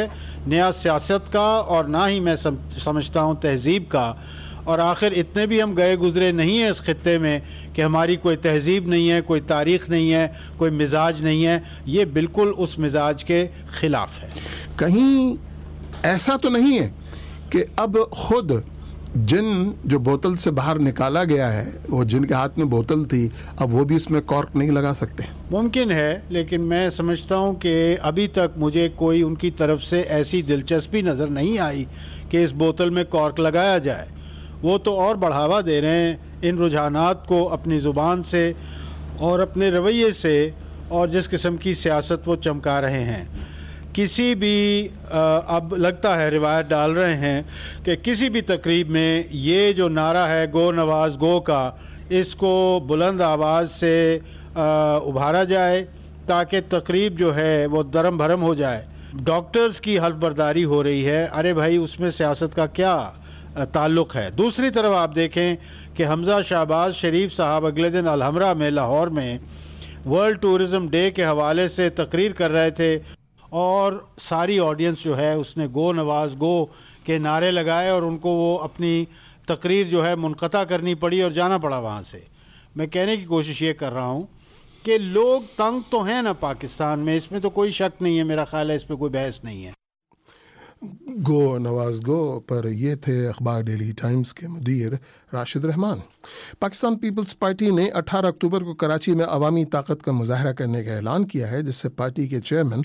نیا سیاست کا اور نہ ہی میں سمجھتا ہوں تہذیب کا. اور آخر اتنے بھی ہم گئے گزرے نہیں ہیں اس خطے میں کہ ہماری کوئی تہذیب نہیں ہے, کوئی تاریخ نہیں ہے, کوئی مزاج نہیں ہے. یہ بالکل اس مزاج کے خلاف ہے. کہیں ایسا تو نہیں ہے کہ اب خود جن جو بوتل سے باہر نکالا گیا ہے, وہ جن کے ہاتھ میں بوتل تھی, اب وہ بھی اس میں کارک نہیں لگا سکتے؟ ممکن ہے, لیکن میں سمجھتا ہوں کہ ابھی تک مجھے کوئی ان کی طرف سے ایسی دلچسپی نظر نہیں آئی کہ اس بوتل میں کارک لگایا جائے. وہ تو اور بڑھاوا دے رہے ہیں ان رجحانات کو اپنی زبان سے اور اپنے رویے سے, اور جس قسم کی سیاست وہ چمکا رہے ہیں. کسی بھی اب لگتا ہے روایت ڈال رہے ہیں کہ کسی بھی تقریب میں یہ جو نعرہ ہے گو نواز گو کا, اس کو بلند آواز سے ابھارا جائے تاکہ تقریب جو ہے وہ درم بھرم ہو جائے. ڈاکٹرز کی حلف برداری ہو رہی ہے. ارے بھائی, اس میں سیاست کا کیا تعلق ہے؟ دوسری طرف آپ دیکھیں کہ حمزہ شہباز شریف صاحب اگلے دن الحمرہ میں لاہور میں ورلڈ ٹورزم ڈے کے حوالے سے تقریر کر رہے تھے, اور ساری آڈینس جو ہے اس نے گو نواز گو کے نعرے لگائے, اور ان کو وہ اپنی تقریر جو ہے منقطع کرنی پڑی اور جانا پڑا وہاں سے. میں کہنے کی کوشش یہ کر رہا ہوں کہ لوگ تنگ تو ہیں نا پاکستان میں, اس میں تو کوئی شک نہیں ہے, میرا خیال ہے اس پہ کوئی بحث نہیں ہے. گو نواز گو پر یہ تھے اخبار ڈیلی ٹائمز کے مدیر راشد رحمان. پاکستان پیپلز پارٹی نے 18 اکتوبر کو کراچی میں عوامی طاقت کا مظاہرہ کرنے کا اعلان کیا ہے, جس سے پارٹی کے چیئرمین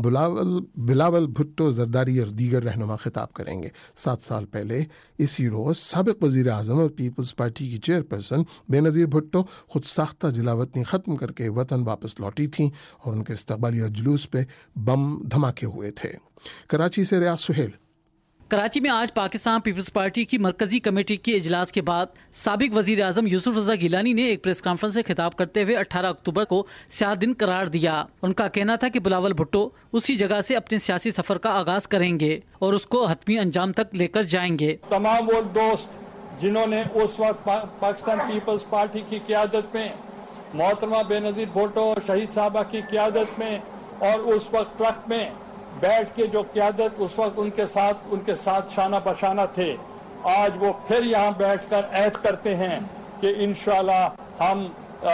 بلاول بھٹو زرداری اور دیگر رہنما خطاب کریں گے. 7 سال پہلے اسی روز سابق وزیر اعظم اور پیپلز پارٹی کی چیئرپرسن بے نظیر بھٹو خود ساختہ جلا وطنی ختم کر کے وطن واپس لوٹی تھیں, اور ان کے استقبالیہ جلوس پہ بم دھماکے ہوئے تھے. کراچی سے ریاض سہیل. کراچی میں آج پاکستان پیپلز پارٹی کی مرکزی کمیٹی کے اجلاس کے بعد سابق وزیر اعظم یوسف رضا گیلانی نے ایک پریس کانفرنس سے خطاب کرتے ہوئے 18 اکتوبر کو سیاہ دن قرار دیا. ان کا کہنا تھا کہ بلاول بھٹو اسی جگہ سے اپنے سیاسی سفر کا آغاز کریں گے اور اس کو حتمی انجام تک لے کر جائیں گے. تمام وہ دوست جنہوں نے اس وقت پاکستان پیپلز پارٹی کی قیادت میں, محترمہ بے نظیر بھٹو شہید صاحبہ کی قیادت میں, اور اس وقت ٹرک میں بیٹھ کے جو قیادت اس وقت ان کے ساتھ شانہ بشانہ تھے, آج وہ پھر یہاں بیٹھ کر عہد کرتے ہیں کہ انشاءاللہ ہم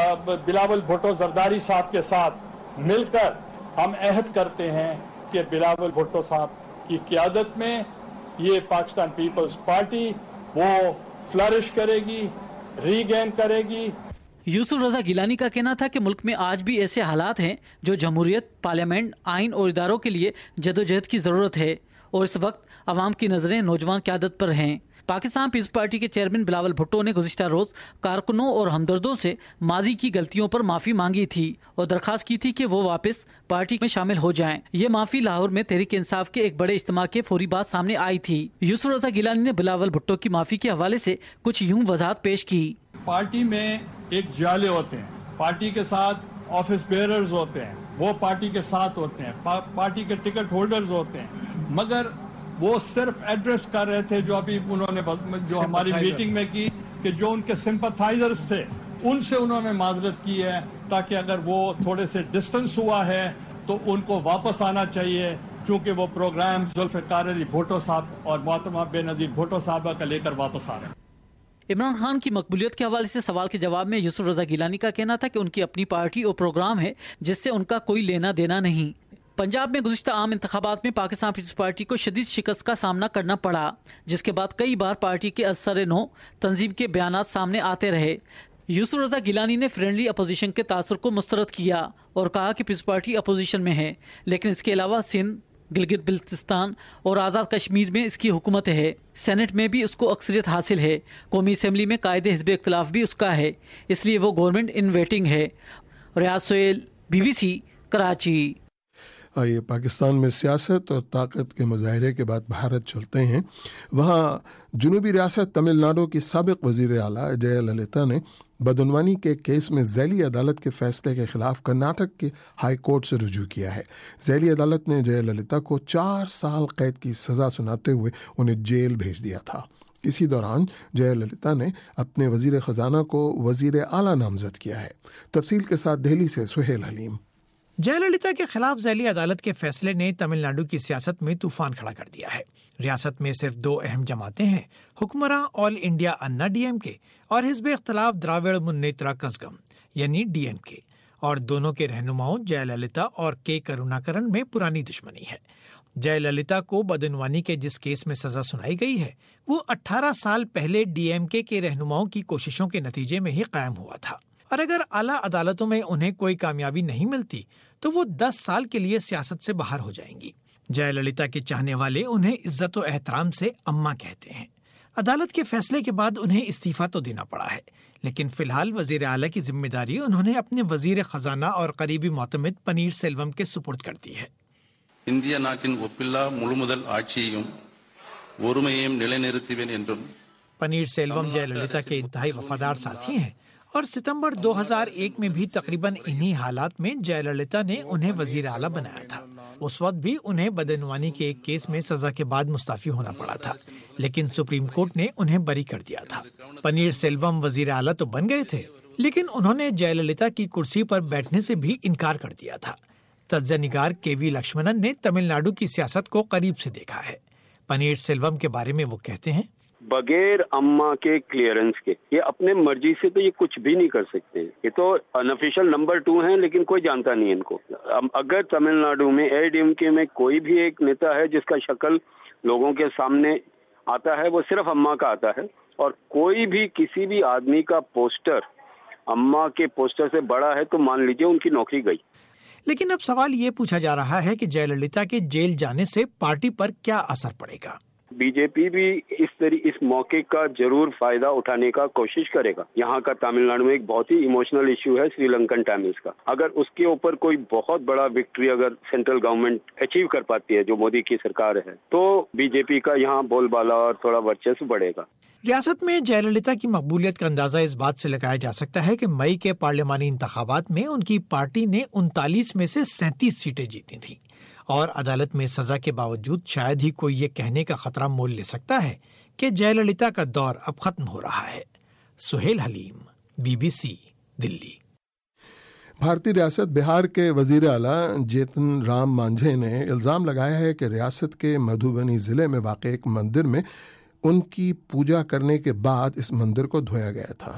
بلاول بھٹو زرداری صاحب کے ساتھ مل کر ہم عہد کرتے ہیں کہ بلاول بھٹو صاحب کی قیادت میں یہ پاکستان پیپلز پارٹی وہ فلرش کرے گی, ری گین کرے گی. یوسف رضا گیلانی کا کہنا تھا کہ ملک میں آج بھی ایسے حالات ہیں جو جمہوریت, پارلیمنٹ, آئین اور اداروں کے لیے جدوجہد کی ضرورت ہے, اور اس وقت عوام کی نظریں نوجوان قیادت پر ہیں. پاکستان پیپلز پارٹی کے چیئرمین بلاول بھٹو نے گزشتہ روز کارکنوں اور ہمدردوں سے ماضی کی غلطیوں پر معافی مانگی تھی اور درخواست کی تھی کہ وہ واپس پارٹی میں شامل ہو جائیں. یہ معافی لاہور میں تحریک انصاف کے ایک بڑے اجتماع کے فوری بعد سامنے آئی تھی. یوسف رضا گیلانی نے بلاول بھٹو کی معافی کے حوالے سے کچھ یوں وضاحت پیش کی. پارٹی میں ایک جالے ہوتے ہیں, پارٹی کے ساتھ آفس بیئررز ہوتے ہیں, وہ پارٹی کے ساتھ ہوتے ہیں, پارٹی کے ٹکٹ ہولڈرز ہوتے ہیں, مگر وہ صرف ایڈریس کر رہے تھے جو ابھی انہوں نے جو ہماری میٹنگ میں کی کہ جو ان کے سمپتھائزرز تھے ان سے انہوں نے معذرت کی ہے, تاکہ اگر وہ تھوڑے سے ڈسٹنس ہوا ہے تو ان کو واپس آنا چاہیے, چونکہ وہ پروگرام ذوالفقار علی بھٹو صاحب اور محترمہ بے نظیر بھٹو صاحبہ کا لے کر واپس آ رہے ہیں. عمران خان کی مقبولیت کے حوالے سے سوال کے جواب میں یوسف رضا گیلانی کا کہنا تھا کہ ان کی اپنی پارٹی اور پروگرام ہے جس سے ان کا کوئی لینا دینا نہیں. پنجاب میں گزشتہ عام انتخابات میں پاکستان پیپلز پارٹی کو شدید شکست کا سامنا کرنا پڑا, جس کے بعد کئی بار پارٹی کے از سر نو تنظیم کے بیانات سامنے آتے رہے. یوسف رضا گیلانی نے فرینڈلی اپوزیشن کے تاثر کو مسترد کیا اور کہا کہ پیپلز پارٹی اپوزیشن میں ہے, لیکن اس کے علاوہ سندھ, گلگت بلتستان اور آزاد کشمیر میں اس کی حکومت ہے. سینٹ میں بھی اس کو اکثریت حاصل ہے. قومی اسمبلی میں قائد حزب اختلاف بھی اس کا ہے, اس لیے وہ گورنمنٹ ان ویٹنگ ہے. ریاض سہیل, BBC, کراچی. آئیے پاکستان میں سیاست اور طاقت کے مظاہرے کے بعد بھارت چلتے ہیں. وہاں جنوبی ریاست تمل ناڈو کی سابق وزیر اعلیٰ جے للیتا نے بدعنوانی کے کیس میں ذیلی عدالت کے فیصلے کے خلاف کرناٹک کے ہائی کورٹ سے رجوع کیا ہے. ذیلی عدالت نے جے للیتا کو 4 سال قید کی سزا سناتے ہوئے انہیں جیل بھیج دیا تھا. اسی دوران جے للیتا نے اپنے وزیر خزانہ کو وزیر اعلیٰ نامزد کیا ہے. تفصیل کے ساتھ دہلی سے سہیل حلیم. جے للیتا کے خلاف ذیلی عدالت کے فیصلے نے تمل ناڈو کی سیاست میں طوفان کھڑا کر دیا ہے۔ ریاست میں صرف 2 اہم جماعتیں ہیں، حکمراں all India Anna D M K اور حزب اختلاف دراوڑ منیترا کزگم یعنی ڈی ایم کے، اور دونوں کے رہنماؤں جے للیتا اور کے کروناکرن میں پرانی دشمنی ہے۔ جے للیتا کو بدعنوانی کے جس کیس میں سزا سنائی گئی ہے وہ 18 سال پہلے ڈی ایم کے رہنماؤں کی کوششوں کے نتیجے میں ہی قائم ہوا تھا، اور اگر اعلیٰ عدالتوں میں انہیں کوئی کامیابی نہیں ملتی تو وہ 10 سال کے لیے سیاست سے باہر ہو جائیں گی۔ جے للیتا کے چاہنے والے انہیں عزت و احترام سے اماں کہتے ہیں۔ عدالت کے فیصلے کے بعد انہیں استعفیٰ تو دینا پڑا ہے، لیکن فی الحال وزیر اعلیٰ کی ذمہ داری انہوں نے اپنے وزیر خزانہ اور قریبی معتمد پنیر سیلوم کے سپرد کر دی ہے۔ இந்திய நாட்டின் ஒப்பில்லா முழுமுதல் ஆட்சியையும் ஒருமையையும் நிலைநிறுத்துவேன் என்றும் پنیر سیلوم جے للیتا کے انتہائی وفادار ساتھی ہیں، اور ستمبر 2001 میں بھی تقریباً انہی حالات میں جے للیتا نے انہیں وزیر اعلیٰ بنایا تھا۔ اس وقت بھی انہیں بدعنوانی کے ایک کیس میں سزا کے بعد مستعفی ہونا پڑا تھا، لیکن سپریم کورٹ نے انہیں بری کر دیا تھا۔ پنیر سیلوم وزیر اعلیٰ تو بن گئے تھے، لیکن انہوں نے جے للیتا کی کرسی پر بیٹھنے سے بھی انکار کر دیا تھا۔ تجزیہ نگار کے وی لکشمنن نے تمل ناڈو کی سیاست کو قریب سے دیکھا ہے۔ پنیر سیلوم کے بارے میں وہ کہتے ہیں، بغیر اماں کے کلیئرنس کے یہ اپنے مرضی سے تو یہ کچھ بھی نہیں کر سکتے۔ یہ تو انافیشل نمبر 2 ہیں، لیکن کوئی جانتا نہیں ان کو۔ اگر تمل ناڈو میں اے ڈی ایم کے میں کوئی بھی ایک نیتا ہے جس کا شکل لوگوں کے سامنے آتا ہے وہ صرف اماں کا آتا ہے، اور کوئی بھی کسی بھی آدمی کا پوسٹر اماں کے پوسٹر سے بڑا ہے تو مان لیجئے ان کی نوکری گئی۔ لیکن اب سوال یہ پوچھا جا رہا ہے کہ جے للیتا کے جیل جانے سے پارٹی پر کیا اثر پڑے گا۔ بی جے پی بھی اس موقع کا ضرور فائدہ اٹھانے کا کوشش کرے گا۔ یہاں کا تمل ناڈو میں ایک بہت ہی ایموشنل ایشو ہے سری لنکن ٹاملز کا۔ اگر اس کے اوپر کوئی بہت بڑا وکٹری اگر سینٹرل گورنمنٹ اچیو کر پاتی ہے، جو مودی کی سرکار ہے، تو بی جے پی کا یہاں بول بالا اور تھوڑا ورچسو بڑھے گا۔ ریاست میں جے للیتا کی مقبولیت کا اندازہ اس بات سے لگایا جا سکتا ہے کہ مئی کے پارلیمانی انتخابات میں ان کی پارٹی نے 39 میں سے 37 سیٹیں جیتی تھیں، اور عدالت میں سزا کے باوجود شاید ہی کوئی یہ کہنے کا خطرہ مول لے سکتا ہے کہ جے للیتا کا دور اب ختم ہو رہا ہے۔ Sohail Haleem, B B C, Delhi. بھارتی ریاست بہار کے وزیر اعلیٰ جیتن رام مانجھے نے الزام لگایا ہے کہ ریاست کے مدھوبنی ضلع میں واقع ایک مندر میں ان کی پوجا کرنے کے بعد اس مندر کو دھویا گیا تھا۔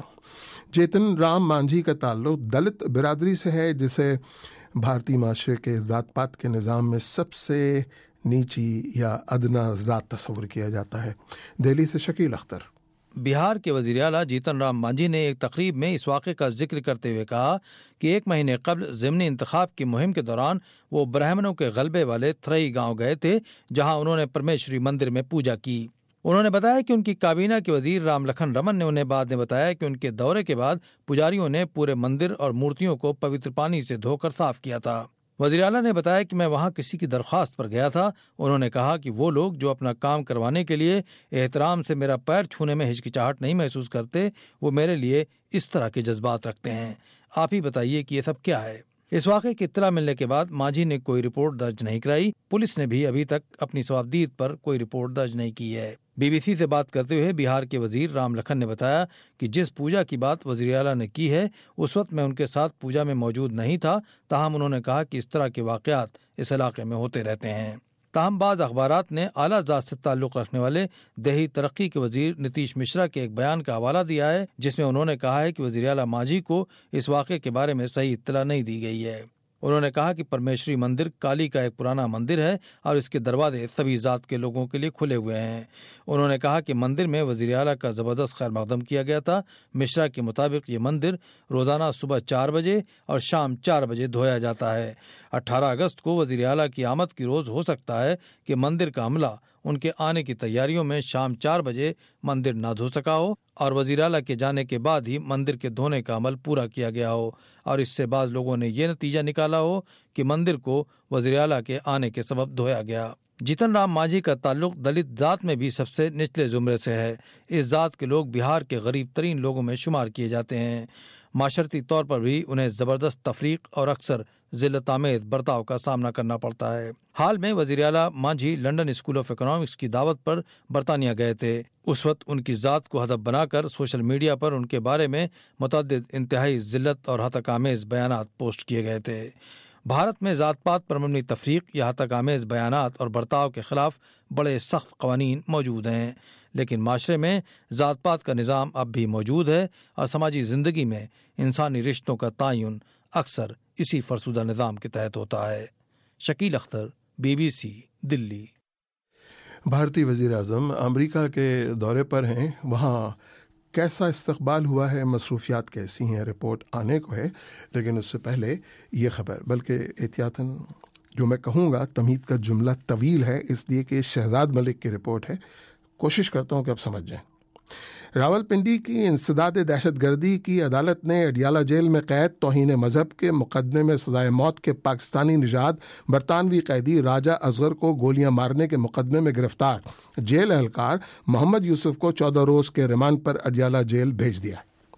جیتن رام مانجھی کا تعلق دلت برادری سے ہے، جسے بھارتی معاشرے کے ذات پات کے نظام میں سب سے نیچی یا ادنا ذات تصور کیا جاتا ہے۔ دہلی سے شکیل اختر۔ بہار کے وزیر اعلیٰ جیتن رام مانجھی نے ایک تقریب میں اس واقعے کا ذکر کرتے ہوئے کہا کہ 1 مہینے قبل ضمنی انتخاب کی مہم کے دوران وہ برہمنوں کے غلبے والے تھرئی گاؤں گئے تھے، جہاں انہوں نے پرمیشوری مندر میں پوجا کی۔ انہوں نے بتایا کہ ان کی کابینہ کے وزیر رام لکھن رمن نے انہیں بعد میں بتایا کہ ان کے دورے کے بعد پجاریوں نے پورے مندر اور مورتیوں کو پوتر پانی سے دھو کر صاف کیا تھا۔ وزیر اعلیٰ نے بتایا کہ میں وہاں کسی کی درخواست پر گیا تھا۔ انہوں نے کہا کہ وہ لوگ جو اپنا کام کروانے کے لیے احترام سے میرا پیر چھونے میں ہچکچاہٹ نہیں محسوس کرتے، وہ میرے لیے اس طرح کے جذبات رکھتے ہیں۔ آپ ہی بتائیے کہ یہ سب کیا ہے۔ اس واقعے کی اطلاع ملنے کے بعد مانجھی نے کوئی رپورٹ درج نہیں کرائی۔ پولیس نے بھی ابھی تک اپنی صوابدید پر کوئی رپورٹ درج نہیں کی ہے۔ بی بی سی سے بات کرتے ہوئے بہار کے وزیر رام لکھن نے بتایا کہ جس پوجا کی بات وزیر اعلیٰ نے کی ہے اس وقت میں ان کے ساتھ پوجا میں موجود نہیں تھا، تاہم انہوں نے کہا کہ اس طرح کے واقعات اس علاقے میں ہوتے رہتے ہیں۔ تاہم بعض اخبارات نے اعلیٰ ذات سے تعلق رکھنے والے دیہی ترقی کے وزیر نتیش مشرا کے ایک بیان کا حوالہ دیا ہے، جس میں انہوں نے کہا ہے کہ وزیر اعلیٰ مانجھی کو اس واقعے کے بارے میں صحیح اطلاع نہیں دی گئی ہے۔ انہوں نے کہا کہ پرمیشوری مندر کالی کا ایک پرانا مندر ہے اور اس کے دروازے سبھی ذات کے لوگوں کے لیے کھلے ہوئے ہیں۔ انہوں نے کہا کہ مندر میں وزیر اعلیٰ کا زبردست خیر مقدم کیا گیا تھا۔ مشرا کے مطابق یہ مندر روزانہ صبح 4 بجے اور شام 4 بجے دھویا جاتا ہے۔ 18 اگست کو وزیر اعلیٰ کی آمد کی روز ہو سکتا ہے کہ مندر کا عملہ ان کے آنے کی تیاریوں میں شام 4 بجے مندر نہ دھو سکا ہو، اور وزیر اعلیٰ کے جانے کے بعد ہی مندر کے دھونے کا عمل پورا کیا گیا ہو، اور اس سے بعض لوگوں نے یہ نتیجہ نکالا ہو کہ مندر کو وزیر اعلیٰ کے آنے کے سبب دھویا گیا۔ جیتن رام مانجھی کا تعلق دلت ذات میں بھی سب سے نچلے زمرے سے ہے۔ اس ذات کے لوگ بہار کے غریب ترین لوگوں میں شمار کیے جاتے ہیں۔ معاشرتی طور پر بھی انہیں زبردست تفریق اور اکثر ذلت آمیز برتاؤ کا سامنا کرنا پڑتا ہے۔ حال میں وزیر اعلیٰ Manjhi London School of Economics کی دعوت پر برطانیہ گئے تھے۔ اس وقت ان کی ذات کو ہدف بنا کر سوشل میڈیا پر ان کے بارے میں متعدد انتہائی ذلت اور ہتک آمیز بیانات پوسٹ کیے گئے تھے۔ بھارت میں ذات پات پر مبنی تفریق یا ہتک آمیز بیانات اور برتاؤ کے خلاف بڑے سخت قوانین موجود ہیں، لیکن معاشرے میں ذات پات کا نظام اب بھی موجود ہے اور سماجی زندگی میں انسانی رشتوں کا تعین اکثر اسی فرسودہ نظام کے تحت ہوتا ہے۔ شکیل اختر، BBC، دلی۔ بھارتی وزیر اعظم امریکہ کے دورے پر ہیں، وہاں کیسا استقبال ہوا ہے، مصروفیات کیسی ہیں، رپورٹ آنے کو ہے، لیکن اس سے پہلے یہ خبر، بلکہ احتیاطاً جو میں کہوں گا تمہید کا جملہ طویل ہے اس لیے کہ شہزاد ملک کی رپورٹ ہے، کوشش کرتا ہوں کہ آپ سمجھ جائیں۔ راولپنڈی کی انسداد دہشت گردی کی عدالت نے اڈیالہ جیل میں قید توہین مذہب کے مقدمے میں سزائے موت کے پاکستانی نژاد برطانوی قیدی راجہ اصغر کو گولیاں مارنے کے مقدمے میں گرفتار جیل اہلکار محمد یوسف کو 14 روز کے ریمانڈ پر اڈیالہ جیل بھیج دیا۔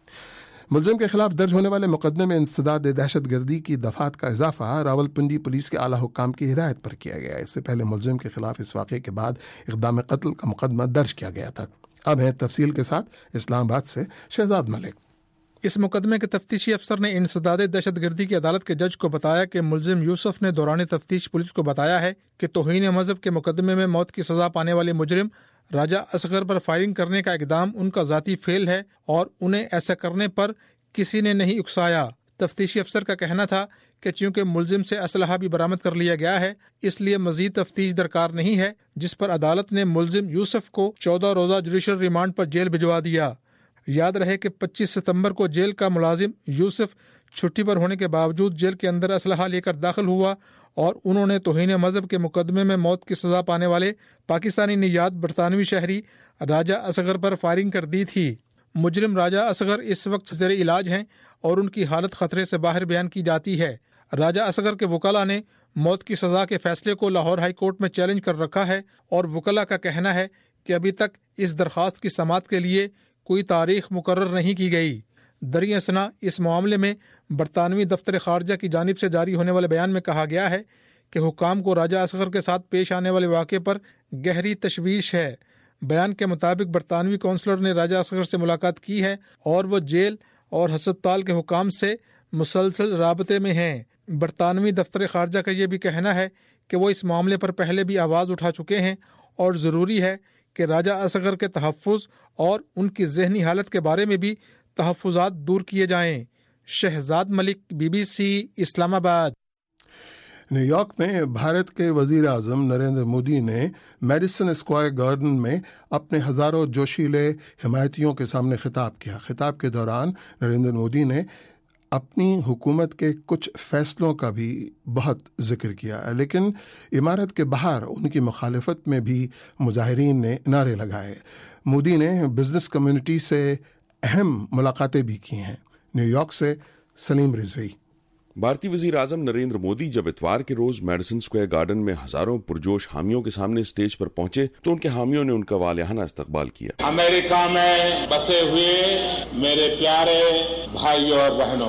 ملزم کے خلاف درج ہونے والے مقدمے میں انسداد دہشت گردی کی دفعات کا اضافہ راولپنڈی پولیس کے اعلیٰ حکام کی ہدایت پر کیا گیا ہے۔ اس سے پہلے ملزم کے خلاف اس واقعے کے بعد اقدام قتل کا مقدمہ درج کیا گیا تھا۔ اب ہیں تفصیل کے ساتھ اسلام آباد سے شہزاد ملک۔ اس مقدمے کے تفتیشی افسر نے انسداد دہشت گردی کی عدالت کے جج کو بتایا کہ ملزم یوسف نے دوران تفتیش پولیس کو بتایا ہے کہ توہین مذہب کے مقدمے میں موت کی سزا پانے والے مجرم راجہ اصغر پر فائرنگ کرنے کا اقدام ان کا ذاتی فعل ہے اور انہیں ایسا کرنے پر کسی نے نہیں اکسایا۔ تفتیشی افسر کا کہنا تھا کہ چونکہ ملزم سے اسلحہ بھی برآمد کر لیا گیا ہے اس لیے مزید تفتیش درکار نہیں ہے، جس پر عدالت نے ملزم یوسف کو 14 روزہ جوڈیشل ریمانڈ پر جیل بھجوا دیا۔ یاد رہے کہ 25 ستمبر کو جیل کا ملازم یوسف چھٹی پر ہونے کے باوجود جیل کے اندر اسلحہ لے کر داخل ہوا اور انہوں نے توہین مذہب کے مقدمے میں موت کی سزا پانے والے پاکستانی نژاد برطانوی شہری راجہ اصغر پر فائرنگ کر دی تھی۔ مجرم راجہ اصغر اس وقت زیر علاج ہیں اور ان کی حالت خطرے سے باہر بیان کی جاتی ہے۔ راجہ اصغر کے وکلاء نے موت کی سزا کے فیصلے کو لاہور ہائی کورٹ میں چیلنج کر رکھا ہے اور وکلاء کا کہنا ہے کہ ابھی تک اس درخواست کی سماعت کے لیے کوئی تاریخ مقرر نہیں کی گئی۔ دریں اثنا اس معاملے میں برطانوی دفتر خارجہ کی جانب سے جاری ہونے والے بیان میں کہا گیا ہے کہ حکام کو راجہ اصغر کے ساتھ پیش آنے والے واقعے پر گہری تشویش ہے۔ بیان کے مطابق برطانوی کونسلر نے راجہ اصغر سے ملاقات کی ہے اور وہ جیل اور ہسپتال کے حکام سے مسلسل رابطے میں ہیں۔ برطانوی دفتر خارجہ کا یہ بھی کہنا ہے کہ وہ اس معاملے پر پہلے بھی آواز اٹھا چکے ہیں اور ضروری ہے کہ راجہ اصغر کے تحفظ اور ان کی ذہنی حالت کے بارے میں بھی تحفظات دور کیے جائیں۔ شہزاد ملک، BBC، اسلام آباد۔ نیو یارک میں بھارت کے وزیر اعظم نریندر مودی نے میڈیسن اسکوائر گارڈن میں اپنے ہزاروں جوشیلے حمایتیوں کے سامنے خطاب کیا۔ خطاب کے دوران نریندر مودی نے اپنی حکومت کے کچھ فیصلوں کا بھی بہت ذکر کیا، لیکن عمارت کے باہر ان کی مخالفت میں بھی مظاہرین نے نعرے لگائے۔ مودی نے بزنس کمیونٹی سے اہم ملاقاتیں بھی کی ہیں۔ نیو یارک سے سلیم رضوی۔ بھارتی وزیر اعظم نریندر مودی جب اتوار کے روز میڈیسن اسکوائر گارڈن میں ہزاروں پرجوش حامیوں کے سامنے اسٹیج پر پہنچے تو ان کے حامیوں نے ان کا والہانہ استقبال کیا۔ امریکہ میں بسے ہوئے میرے پیارے بھائیوں اور بہنوں،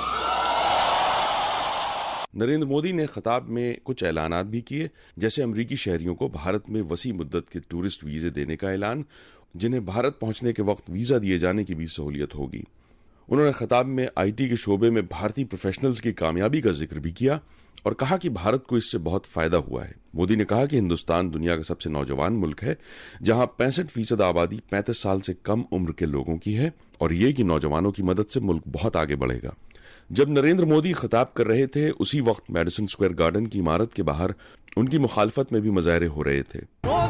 نریندر مودی نے خطاب میں کچھ اعلانات بھی کیے، جیسے امریکی شہریوں کو بھارت میں وسیع مدت کے ٹورسٹ ویزے دینے کا اعلان، جنہیں بھارت پہنچنے کے وقت ویزا دیے جانے کی بھی سہولت ہوگی۔ انہوں نے خطاب میں IT کے شعبے میں بھارتی پروفیشنلز کی کامیابی کا ذکر بھی کیا اور کہا کہ بھارت کو اس سے بہت فائدہ ہوا ہے۔ مودی نے کہا کہ ہندوستان دنیا کا سب سے نوجوان ملک ہے، جہاں 65% آبادی 35 سال سے کم عمر کے لوگوں کی ہے، اور یہ کہ نوجوانوں کی مدد سے ملک بہت آگے بڑھے گا۔ جب نریندر مودی خطاب کر رہے تھے اسی وقت میڈیسن اسکوائر گارڈن کی عمارت کے باہر ان کی مخالفت میں بھی مظاہرے ہو رہے تھے۔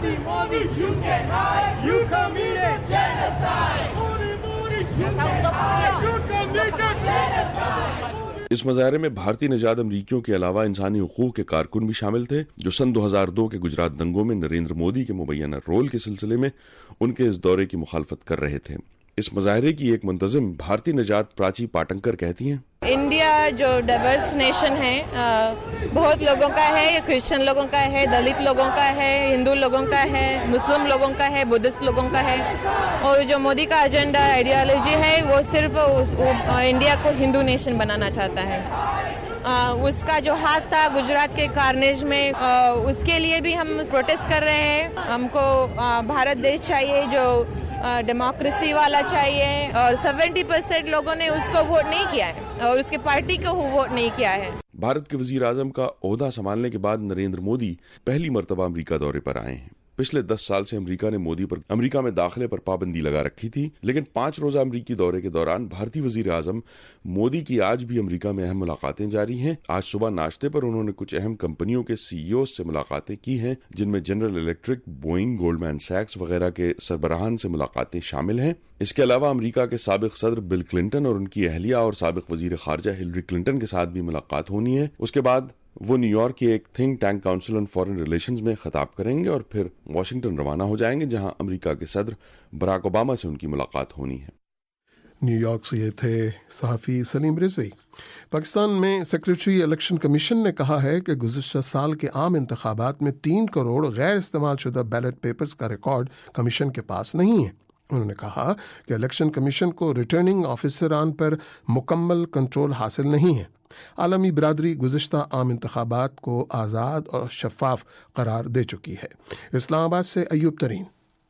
اس مظاہرے میں بھارتی نژاد امریکیوں کے علاوہ انسانی حقوق کے کارکن بھی شامل تھے، جو سن 2002 کے گجرات دنگوں میں نریندر مودی کے مبینہ رول کے سلسلے میں ان کے اس دورے کی مخالفت کر رہے تھے۔ اس مظاہرے کی ایک منتظم بھارتی نژاد پراچی پاٹنکر کہتی ہیں، انڈیا جو ڈائیورس نیشن ہے، بہت لوگوں کا ہے، یہ کرسچن لوگوں کا ہے، دلت لوگوں کا ہے، ہندو لوگوں کا ہے، مسلم لوگوں کا ہے، بدھسٹ لوگوں کا ہے، اور جو مودی کا ایجنڈا آئیڈیالوجی ہے وہ صرف انڈیا کو ہندو نیشن بنانا چاہتا ہے۔ اس کا جو ہاتھ تھا گجرات کے کارنیج میں، اس کے لیے بھی ہم پروٹیسٹ کر رہے ہیں۔ ہم کو بھارت دیش چاہیے جو ڈیموکریسی والا چاہیے، اور 70% لوگوں نے اس کو ووٹ نہیں کیا ہے اور اس کے پارٹی کو ووٹ نہیں کیا ہے۔ بھارت کے وزیر اعظم کا عہدہ سنبھالنے کے بعد نریندر مودی پہلی مرتبہ امریکہ دورے پر آئے ہیں۔ پچھلے 10 سال سے امریکہ نے مودی پر امریکہ میں داخلے پر پابندی لگا رکھی تھی، لیکن 5 روزہ امریکی دورے کے دوران بھارتی وزیر اعظم مودی کی آج بھی امریکہ میں اہم ملاقاتیں جاری ہیں۔ آج صبح ناشتے پر انہوں نے کچھ اہم کمپنیوں کے CEO سے ملاقاتیں کی ہیں، جن میں جنرل الیکٹرک، بوئنگ، گولڈمین سیکس وغیرہ کے سربراہان سے ملاقاتیں شامل ہیں۔ اس کے علاوہ امریکہ کے سابق صدر بل کلنٹن اور ان کی اہلیہ اور سابق وزیر خارجہ ہلری کلنٹن کے ساتھ بھی ملاقات ہونی ہے۔ اس کے بعد وہ نیو یارک کے ایک think tank Council on Foreign Relations میں خطاب کریں گے اور پھر واشنگٹن روانہ ہو جائیں گے، جہاں امریکہ کے صدر براک اوباما سے ان کی ملاقات ہونی ہے۔ نیو یارک سے یہ تھے صحافی سلیم رضوی۔ پاکستان میں سیکریٹری الیکشن کمیشن نے کہا ہے کہ گزشتہ سال کے عام انتخابات میں 3 کروڑ غیر استعمال شدہ بیلٹ پیپرز کا ریکارڈ کمیشن کے پاس نہیں ہے۔ انہوں نے کہا کہ الیکشن کمیشن کو ریٹرننگ آفیسران پر مکمل کنٹرول حاصل نہیں ہے۔ عالمی برادری گزشتہ عام انتخابات کو آزاد اور شفاف قرار دے چکی ہے۔ اسلام آباد سے ایوب ترین۔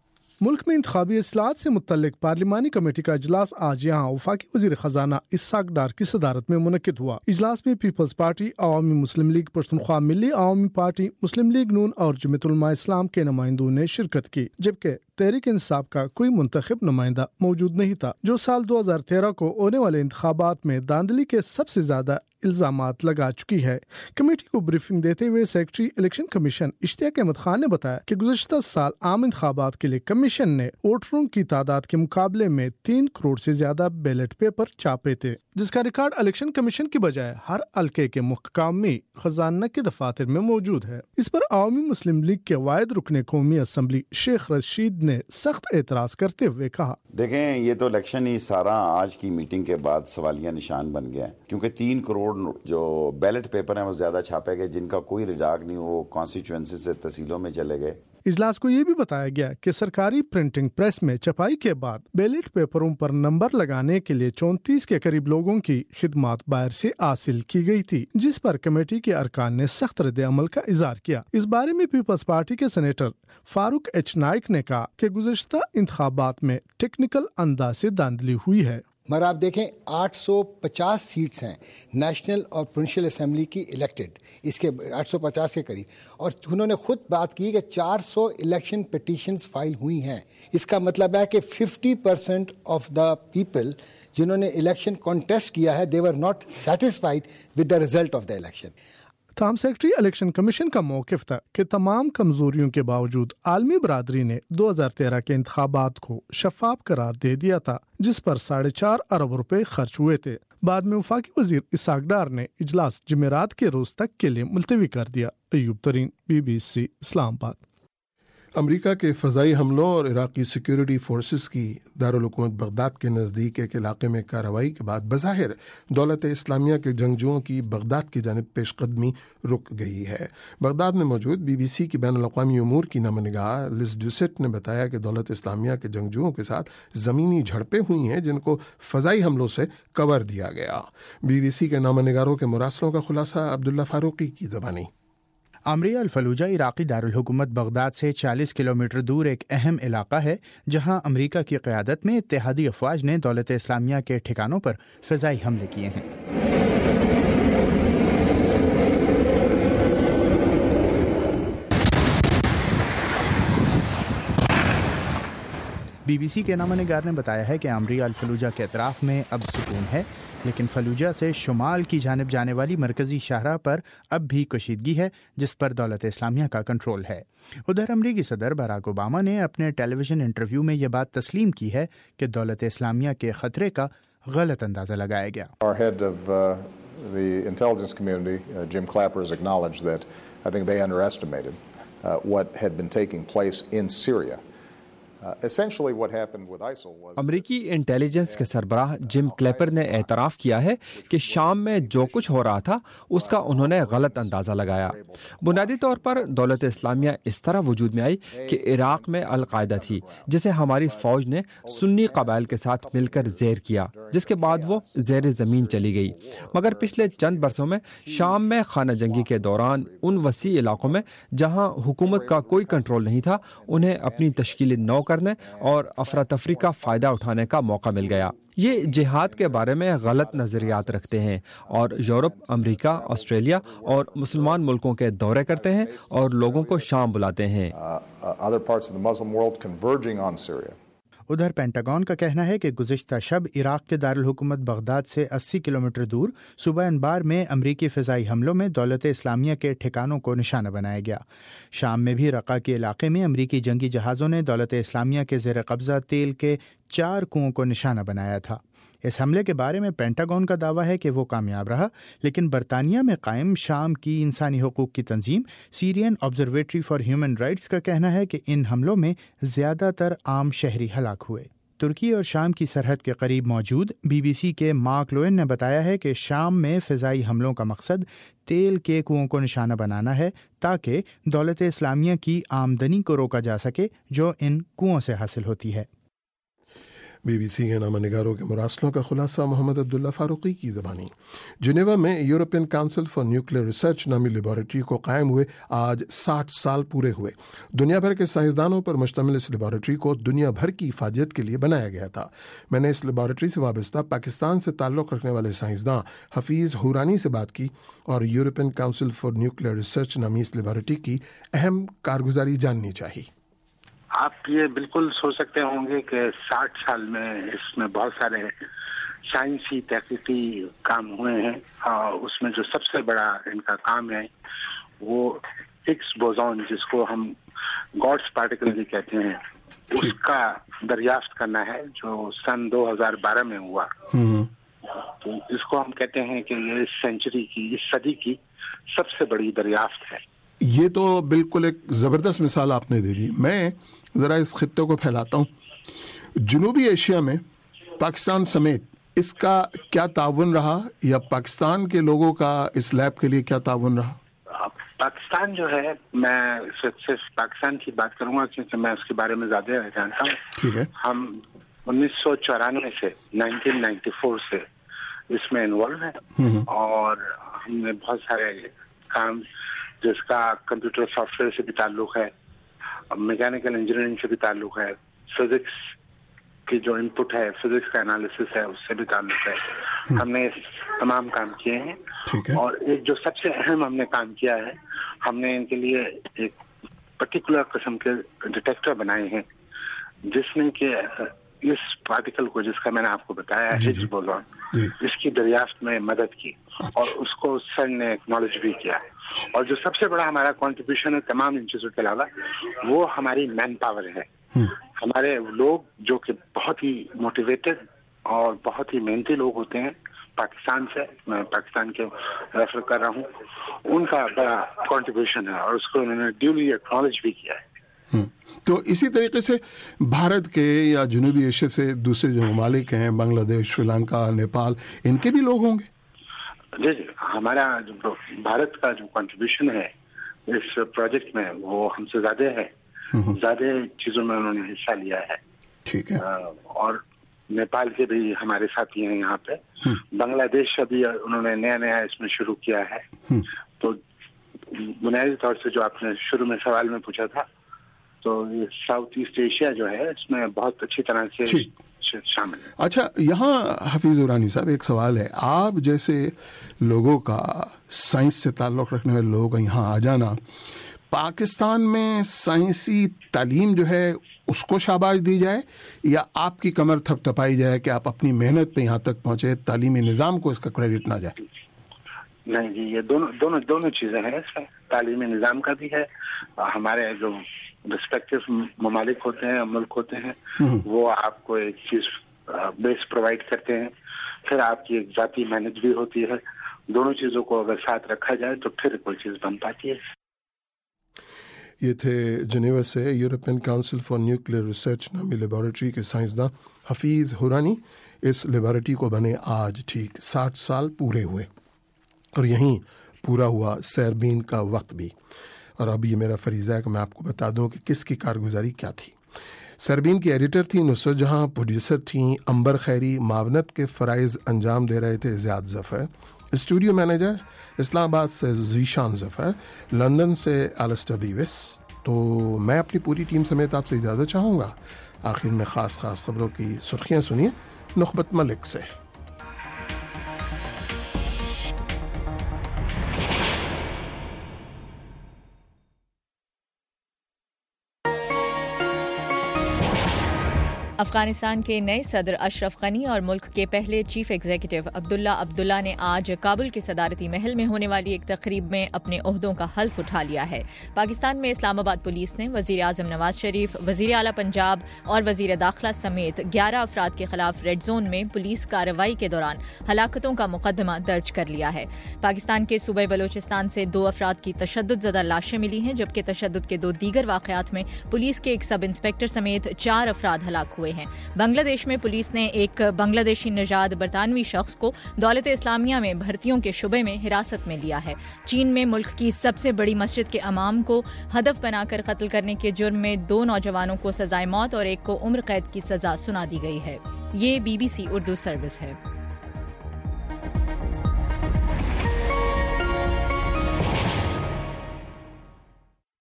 ملک میں انتخابی اصلاحات سے متعلق پارلیمانی کمیٹی کا اجلاس آج یہاں وفاقی وزیر خزانہ اسحاق ڈار کی صدارت میں منعقد ہوا۔ اجلاس میں پیپلز پارٹی، عوامی مسلم لیگ پشتونخوا، ملی عوامی پارٹی، مسلم لیگ نون اور جمعیت علماء اسلام کے نمائندوں نے شرکت کی، جبکہ تحریک انصاف کا کوئی منتخب نمائندہ موجود نہیں تھا، جو سال 2013 کو ہونے والے انتخابات میں دھاندلی کے سب سے زیادہ الزامات لگا چکی ہے۔ کمیٹی کو بریفنگ دیتے ہوئے secretary election commission Ishtiaq Ahmed Khan نے بتایا کہ گزشتہ سال عام انتخابات کے لیے کمیشن نے ووٹروں کی تعداد کے مقابلے میں 3 کروڑ سے زیادہ بیلٹ پیپر چھاپے تھے، جس کا ریکارڈ الیکشن کمیشن کی بجائے ہر حلقے کے مقامی خزانہ کے دفاتر میں موجود ہے۔ اس پر عوامی مسلم لیگ کے واحد رکن قومی اسمبلی شیخ رشید نے سخت اعتراض کرتے ہوئے کہا، دیکھیں یہ تو الیکشن ہی سارا آج کی میٹنگ کے بعد سوالیہ نشان بن گیا ہے، کیونکہ 3 کروڑ جو بیلٹ پیپر ہیں وہ زیادہ چھاپے گئے، جن کا کوئی رجاگ نہیں، وہ کانسٹیچوئنسی سے تحصیلوں میں چلے گئے۔ اجلاس کو یہ بھی بتایا گیا کہ سرکاری پرنٹنگ پریس میں چھپائی کے بعد بیلٹ پیپروں پر نمبر لگانے کے لیے 34 کے قریب لوگوں کی خدمات باہر سے حاصل کی گئی تھی، جس پر کمیٹی کے ارکان نے سخت رد عمل کا اظہار کیا۔ اس بارے میں پیپلز پارٹی کے سینیٹر فاروق ایچ نائک نے کہا کہ گزشتہ انتخابات میں ٹیکنیکل انداز سے دھاندلی ہوئی ہے۔ مگر آپ دیکھیں 850 سیٹس ہیں نیشنل اور پروونشل اسمبلی کی الیکٹڈ، اس کے 850 کے قریب، اور انہوں نے خود بات کی کہ 400 الیکشن پٹیشنز فائل ہوئی ہیں۔ اس کا مطلب ہے کہ 50% آف دا پیپل جنہوں نے الیکشن کانٹیسٹ کیا ہے they were not satisfied with the result of the election۔ تاہم سیکرٹری الیکشن کمیشن کا موقف تھا کہ تمام کمزوریوں کے باوجود عالمی برادری نے 2013 کے انتخابات کو شفاف قرار دے دیا تھا، جس پر 4.5 ارب روپے خرچ ہوئے تھے۔ بعد میں وفاقی وزیر اسحاق ڈار نے اجلاس جمعرات کے روز تک کے لیے ملتوی کر دیا۔ ایوب ترین، BBC اسلام آباد۔ امریکہ کے فضائی حملوں اور عراقی سیکیورٹی فورسز کی دارالحکومت بغداد کے نزدیک ایک علاقے میں کارروائی کے بعد بظاہر دولت اسلامیہ کے جنگجوؤں کی بغداد کی جانب پیش قدمی رک گئی ہے۔ بغداد میں موجود BBC کی بین الاقوامی امور کی نامہ نگار لز ڈوسٹ نے بتایا کہ دولت اسلامیہ کے جنگجوؤں کے ساتھ زمینی جھڑپیں ہوئی ہیں، جن کو فضائی حملوں سے کور دیا گیا۔ BBC کے نامہ نگاروں کے مراسلوں کا خلاصہ عبداللہ فاروقی کی زبانی۔ عمریہ الفلوجہ عراقی دارالحکومت بغداد سے 40 کلومیٹر دور ایک اہم علاقہ ہے، جہاں امریکہ کی قیادت میں اتحادی افواج نے دولت اسلامیہ کے ٹھکانوں پر فضائی حملے کیے ہیں۔ BBC کے نامہ نگار نے بتایا ہے کہ عمریہ الفلوجہ کے اطراف میں اب سکون ہے، لیکن فلوجہ سے شمال کی جانب جانے والی مرکزی شاہراہ پر اب بھی کشیدگی ہے، جس پر دولت اسلامیہ کا کنٹرول ہے۔ ادھر امریکی صدر براک اوباما نے اپنے ٹیلی ویژن انٹرویو میں یہ بات تسلیم کی ہے کہ دولت اسلامیہ کے خطرے کا غلط اندازہ لگایا گیا۔ Our head of the intelligence community, Jim Clapper, has acknowledged that I think they underestimated what had been taking place in Syria. امریکی انٹیلیجنس کے سربراہ جم کلیپر نے اعتراف کیا ہے کہ شام میں جو کچھ ہو رہا تھا اس کا انہوں نے غلط اندازہ لگایا۔ بنیادی طور پر دولت اسلامیہ اس طرح وجود میں آئی کہ عراق میں القاعدہ تھی، جسے ہماری فوج نے سنی قبائل کے ساتھ مل کر زیر کیا، جس کے بعد وہ زیر زمین چلی گئی۔ مگر پچھلے چند برسوں میں شام میں خانہ جنگی کے دوران ان وسیع علاقوں میں جہاں حکومت کا کوئی کنٹرول نہیں تھا، انہیں اپنی تشکیل نو کرنے اور افراتفری کا فائدہ اٹھانے کا موقع مل گیا. یہ جہاد کے بارے میں غلط نظریات رکھتے ہیں اور یورپ، امریکہ، آسٹریلیا اور مسلمان ملکوں کے دورے کرتے ہیں اور لوگوں کو شام بلاتے ہیں. ادھر پینٹاگون کا کہنا ہے کہ گزشتہ شب عراق کے دارالحکومت بغداد سے 80 کلومیٹر دور صوبہ انبار میں امریکی فضائی حملوں میں دولت اسلامیہ کے ٹھکانوں کو نشانہ بنایا گیا. شام میں بھی رقہ کے علاقے میں امریکی جنگی جہازوں نے دولت اسلامیہ کے زیر قبضہ تیل کے 4 کنوؤں کو نشانہ بنایا تھا. اس حملے کے بارے میں پینٹاگون کا دعویٰ ہے کہ وہ کامیاب رہا، لیکن برطانیہ میں قائم شام کی انسانی حقوق کی تنظیم Syrian Observatory for Human Rights کا کہنا ہے کہ ان حملوں میں زیادہ تر عام شہری ہلاک ہوئے. ترکی اور شام کی سرحد کے قریب موجود بی بی سی کے مارک لوئن نے بتایا ہے کہ شام میں فضائی حملوں کا مقصد تیل کے کنوؤں کو نشانہ بنانا ہے تاکہ دولت اسلامیہ کی آمدنی کو روکا جا سکے جو ان کنوؤں سے حاصل ہوتی ہے. بی بی سی کے نامہ نگاروں کے مراسلوں کا خلاصہ محمد عبداللہ فاروقی کی زبانی. جنیوا میں European Council for Nuclear Research نامی لیبارٹری کو قائم ہوئے آج 60 سال پورے ہوئے. دنیا بھر کے سائنسدانوں پر مشتمل اس لیبارٹری کو دنیا بھر کی افادیت کے لیے بنایا گیا تھا. میں نے اس لیبارٹری سے وابستہ پاکستان سے تعلق رکھنے والے سائنسداں حفیظ حورانی سے بات کی اور European Council for Nuclear Research نامی اس لیبارٹری کی اہم کارگزاری جاننی چاہیے. آپ یہ بالکل سوچ سکتے ہوں گے کہ 60 سال میں اس میں بہت سارے سائنسی تحقیقی کام ہوئے ہیں، اور اس میں جو سب سے بڑا ان کا کام ہے وہ ہگس بوزون، جس کو ہم گاڈس پارٹیکل بھی کہتے ہیں، اس کا دریافت کرنا ہے جو سن 2012 میں ہوا. تو اس کو ہم کہتے ہیں کہ یہ اس سینچری کی، اس صدی کی سب سے بڑی دریافت ہے. یہ تو بالکل ایک زبردست مثال آپ نے دے دی. میں ذرا اس خطے کو پھیلاتا ہوں. جنوبی ایشیا میں پاکستان سمیت اس کا کیا تعاون رہا، یا پاکستان کے لوگوں کا اس لیب کے لیے کیا تعاون رہا؟ پاکستان جو ہے، میں صرف پاکستان کی بات کروں گا کیونکہ میں اس کے بارے میں زیادہ جانتا ہوں. ٹھیک ہے. ہم 1994 سے 1994 سے اس میں انوالو ہیں، اور ہم نے بہت سارے کام جس کا کمپیوٹر سافٹ ویئر سے بھی تعلق ہے، میکینیکل انجینئرنگ سے بھی تعلق ہے، فزکس کی جو ان پٹ ہے، فزکس کا انالیسس ہے، اس سے بھی تعلق ہے. ہم نے تمام کام کیے ہیں. اور ایک جو سب سے اہم ہم نے کام کیا ہے، ہم نے ان کے لیے ایک پرٹیکولر قسم کے ڈیٹیکٹر بنائے ہیں جس نے کہ اس پارٹیکل کو، جس کا میں نے آپ کو بتایا ہے ہگس بوزون، اس کی دریافت میں مدد کی، اور اس کو سر نے اکنالج بھی کیا. اور جو سب سے بڑا ہمارا کنٹریبیوشن ہے تمام ان چیزوں کے علاوہ، وہ ہماری مین پاور ہے. ہمارے لوگ جو کہ بہت ہی موٹیویٹڈ اور بہت ہی محنتی لوگ ہوتے ہیں پاکستان سے، میں پاکستان کے ریفر کر رہا ہوں، ان کا بڑا کنٹریبیوشن ہے، اور اس کو انہوں نے ڈیولی اکنالج بھی کیا ہے. تو اسی طریقے سے بھارت کے یا جنوبی ایشیا سے دوسرے جو ممالک ہیں، بنگلہ دیش، سری لنکا، نیپال، ان کے بھی لوگ ہوں گے؟ جی، ہمارا جو بھارت کا جو کنٹریبیوشن ہے اس پروجیکٹ میں وہ ہم سے زیادہ ہے. زیادہ چیزوں میں انہوں نے حصہ لیا ہے. ٹھیک ہے. اور نیپال کے بھی ہمارے ساتھی ہیں یہاں پہ. بنگلہ دیش سے بھی انہوں نے نیا اس میں شروع کیا ہے. تو بنیادی طور سے جو آپ نے شروع میں سوال میں پوچھا تھا، تو یہ ساؤتھ ایسٹ ایشیا جو ہے اس میں بہت اچھی طرح سے شامل ہے. اچھا، یہاں حفیظ حورانی صاحب ایک سوال ہے. آپ جیسے لوگوں کا، سائنس سے تعلق رکھنے والے لوگوں کا یہاں آ جانا، پاکستان میں سائنسی تعلیم جو ہے اس کو شاباش دی جائے، یا آپ کی کمر تھپ تھپائی جائے کہ آپ اپنی محنت پہ یہاں تک پہنچے، تعلیمی نظام کو اس کا کریڈٹ نہ جائے؟ نہیں جی، یہ دونوں چیزیں ہیں. اس میں تعلیمی نظام کا بھی ہے. ہمارے جو ریسپیکٹو ممالک ہوتے ہیں، ملک ہوتے ہیں، وہ آپ کو ایک چیز بیس پرووائڈ کرتے ہیں، پھر آپ کی ایک ذاتی محنت بھی ہوتی ہے. دونوں چیزوں کو اگر ساتھ رکھا جائے تو پھر کوئی چیز بن پاتی ہے. یہ تھے جنیوا سے European Council for Nuclear Research نامی لیبارٹری کے سائنسداں حفیظ حورانی. اس لیبارٹری کو بنے آج ٹھیک 60 سال پورے ہوئے، اور یہیں پورا ہوا سیربین کا وقت بھی. اور اب یہ میرا فریضہ ہے کہ میں آپ کو بتا دوں کہ کس کی کارگزاری کیا تھی. سیربین کی ایڈیٹر تھی نصرت جہاں، پروڈیوسر تھیں امبر خیری، معاونت کے فرائض انجام دے رہے تھے زیاد ظفر، اسٹوڈیو مینیجر اسلام آباد سے ذیشان ظفر، لندن سے السٹر بیوس. तो मैं अपनी पूरी टीम समेत आपसे इजाज़त चाहूँगा। आखिर में ख़ास खबरों की सुर्खियाँ सुनिए नुखबत मलिक से। अफगानिस्तान के नए सदर अशरफ गनी और मुल्क के पहले चीफ एग्जीक्यूटिव अब्दुल्ला अब्दुल्ला ने आज काबुल के सदारती महल में होने वाली एक तकरीब में अपने ओहदों का हल्फ उठा लिया है। पाकिस्तान में इस्लामाबाद पुलिस ने वजीर आजम नवाज शरीफ, वजीर आला पंजाब और वजीर दाखिला समेत 11 अफराद के खिलाफ रेड जोन में पुलिस कार्रवाई के दौरान हलाकतों का मुकदमा दर्ज कर लिया है। पाकिस्तान के सूबे बलोचिस्तान से 2 अफराद की तशद्दुद ज़दा लाशें मिली हैं, जबकि तशद्दुद के 2 दीगर वाक़यात में पुलिस के एक सब इंस्पेक्टर समेत 4 अफराद हलाक हुए हैं। बांग्लादेश में पुलिस ने एक बांग्लादेशी नजाद बरतानवी शख्स को दौलत इस्लामिया में भर्तियों के शुबे में हिरासत में लिया है। चीन में मुल्क की सबसे बड़ी मस्जिद के इमाम को हदफ बनाकर कत्ल करने के जुर्म में 2 नौजवानों को सजाए मौत और एक को उम्र कैद की सजा सुना दी गई है। ये BBC उर्दू सर्विस है।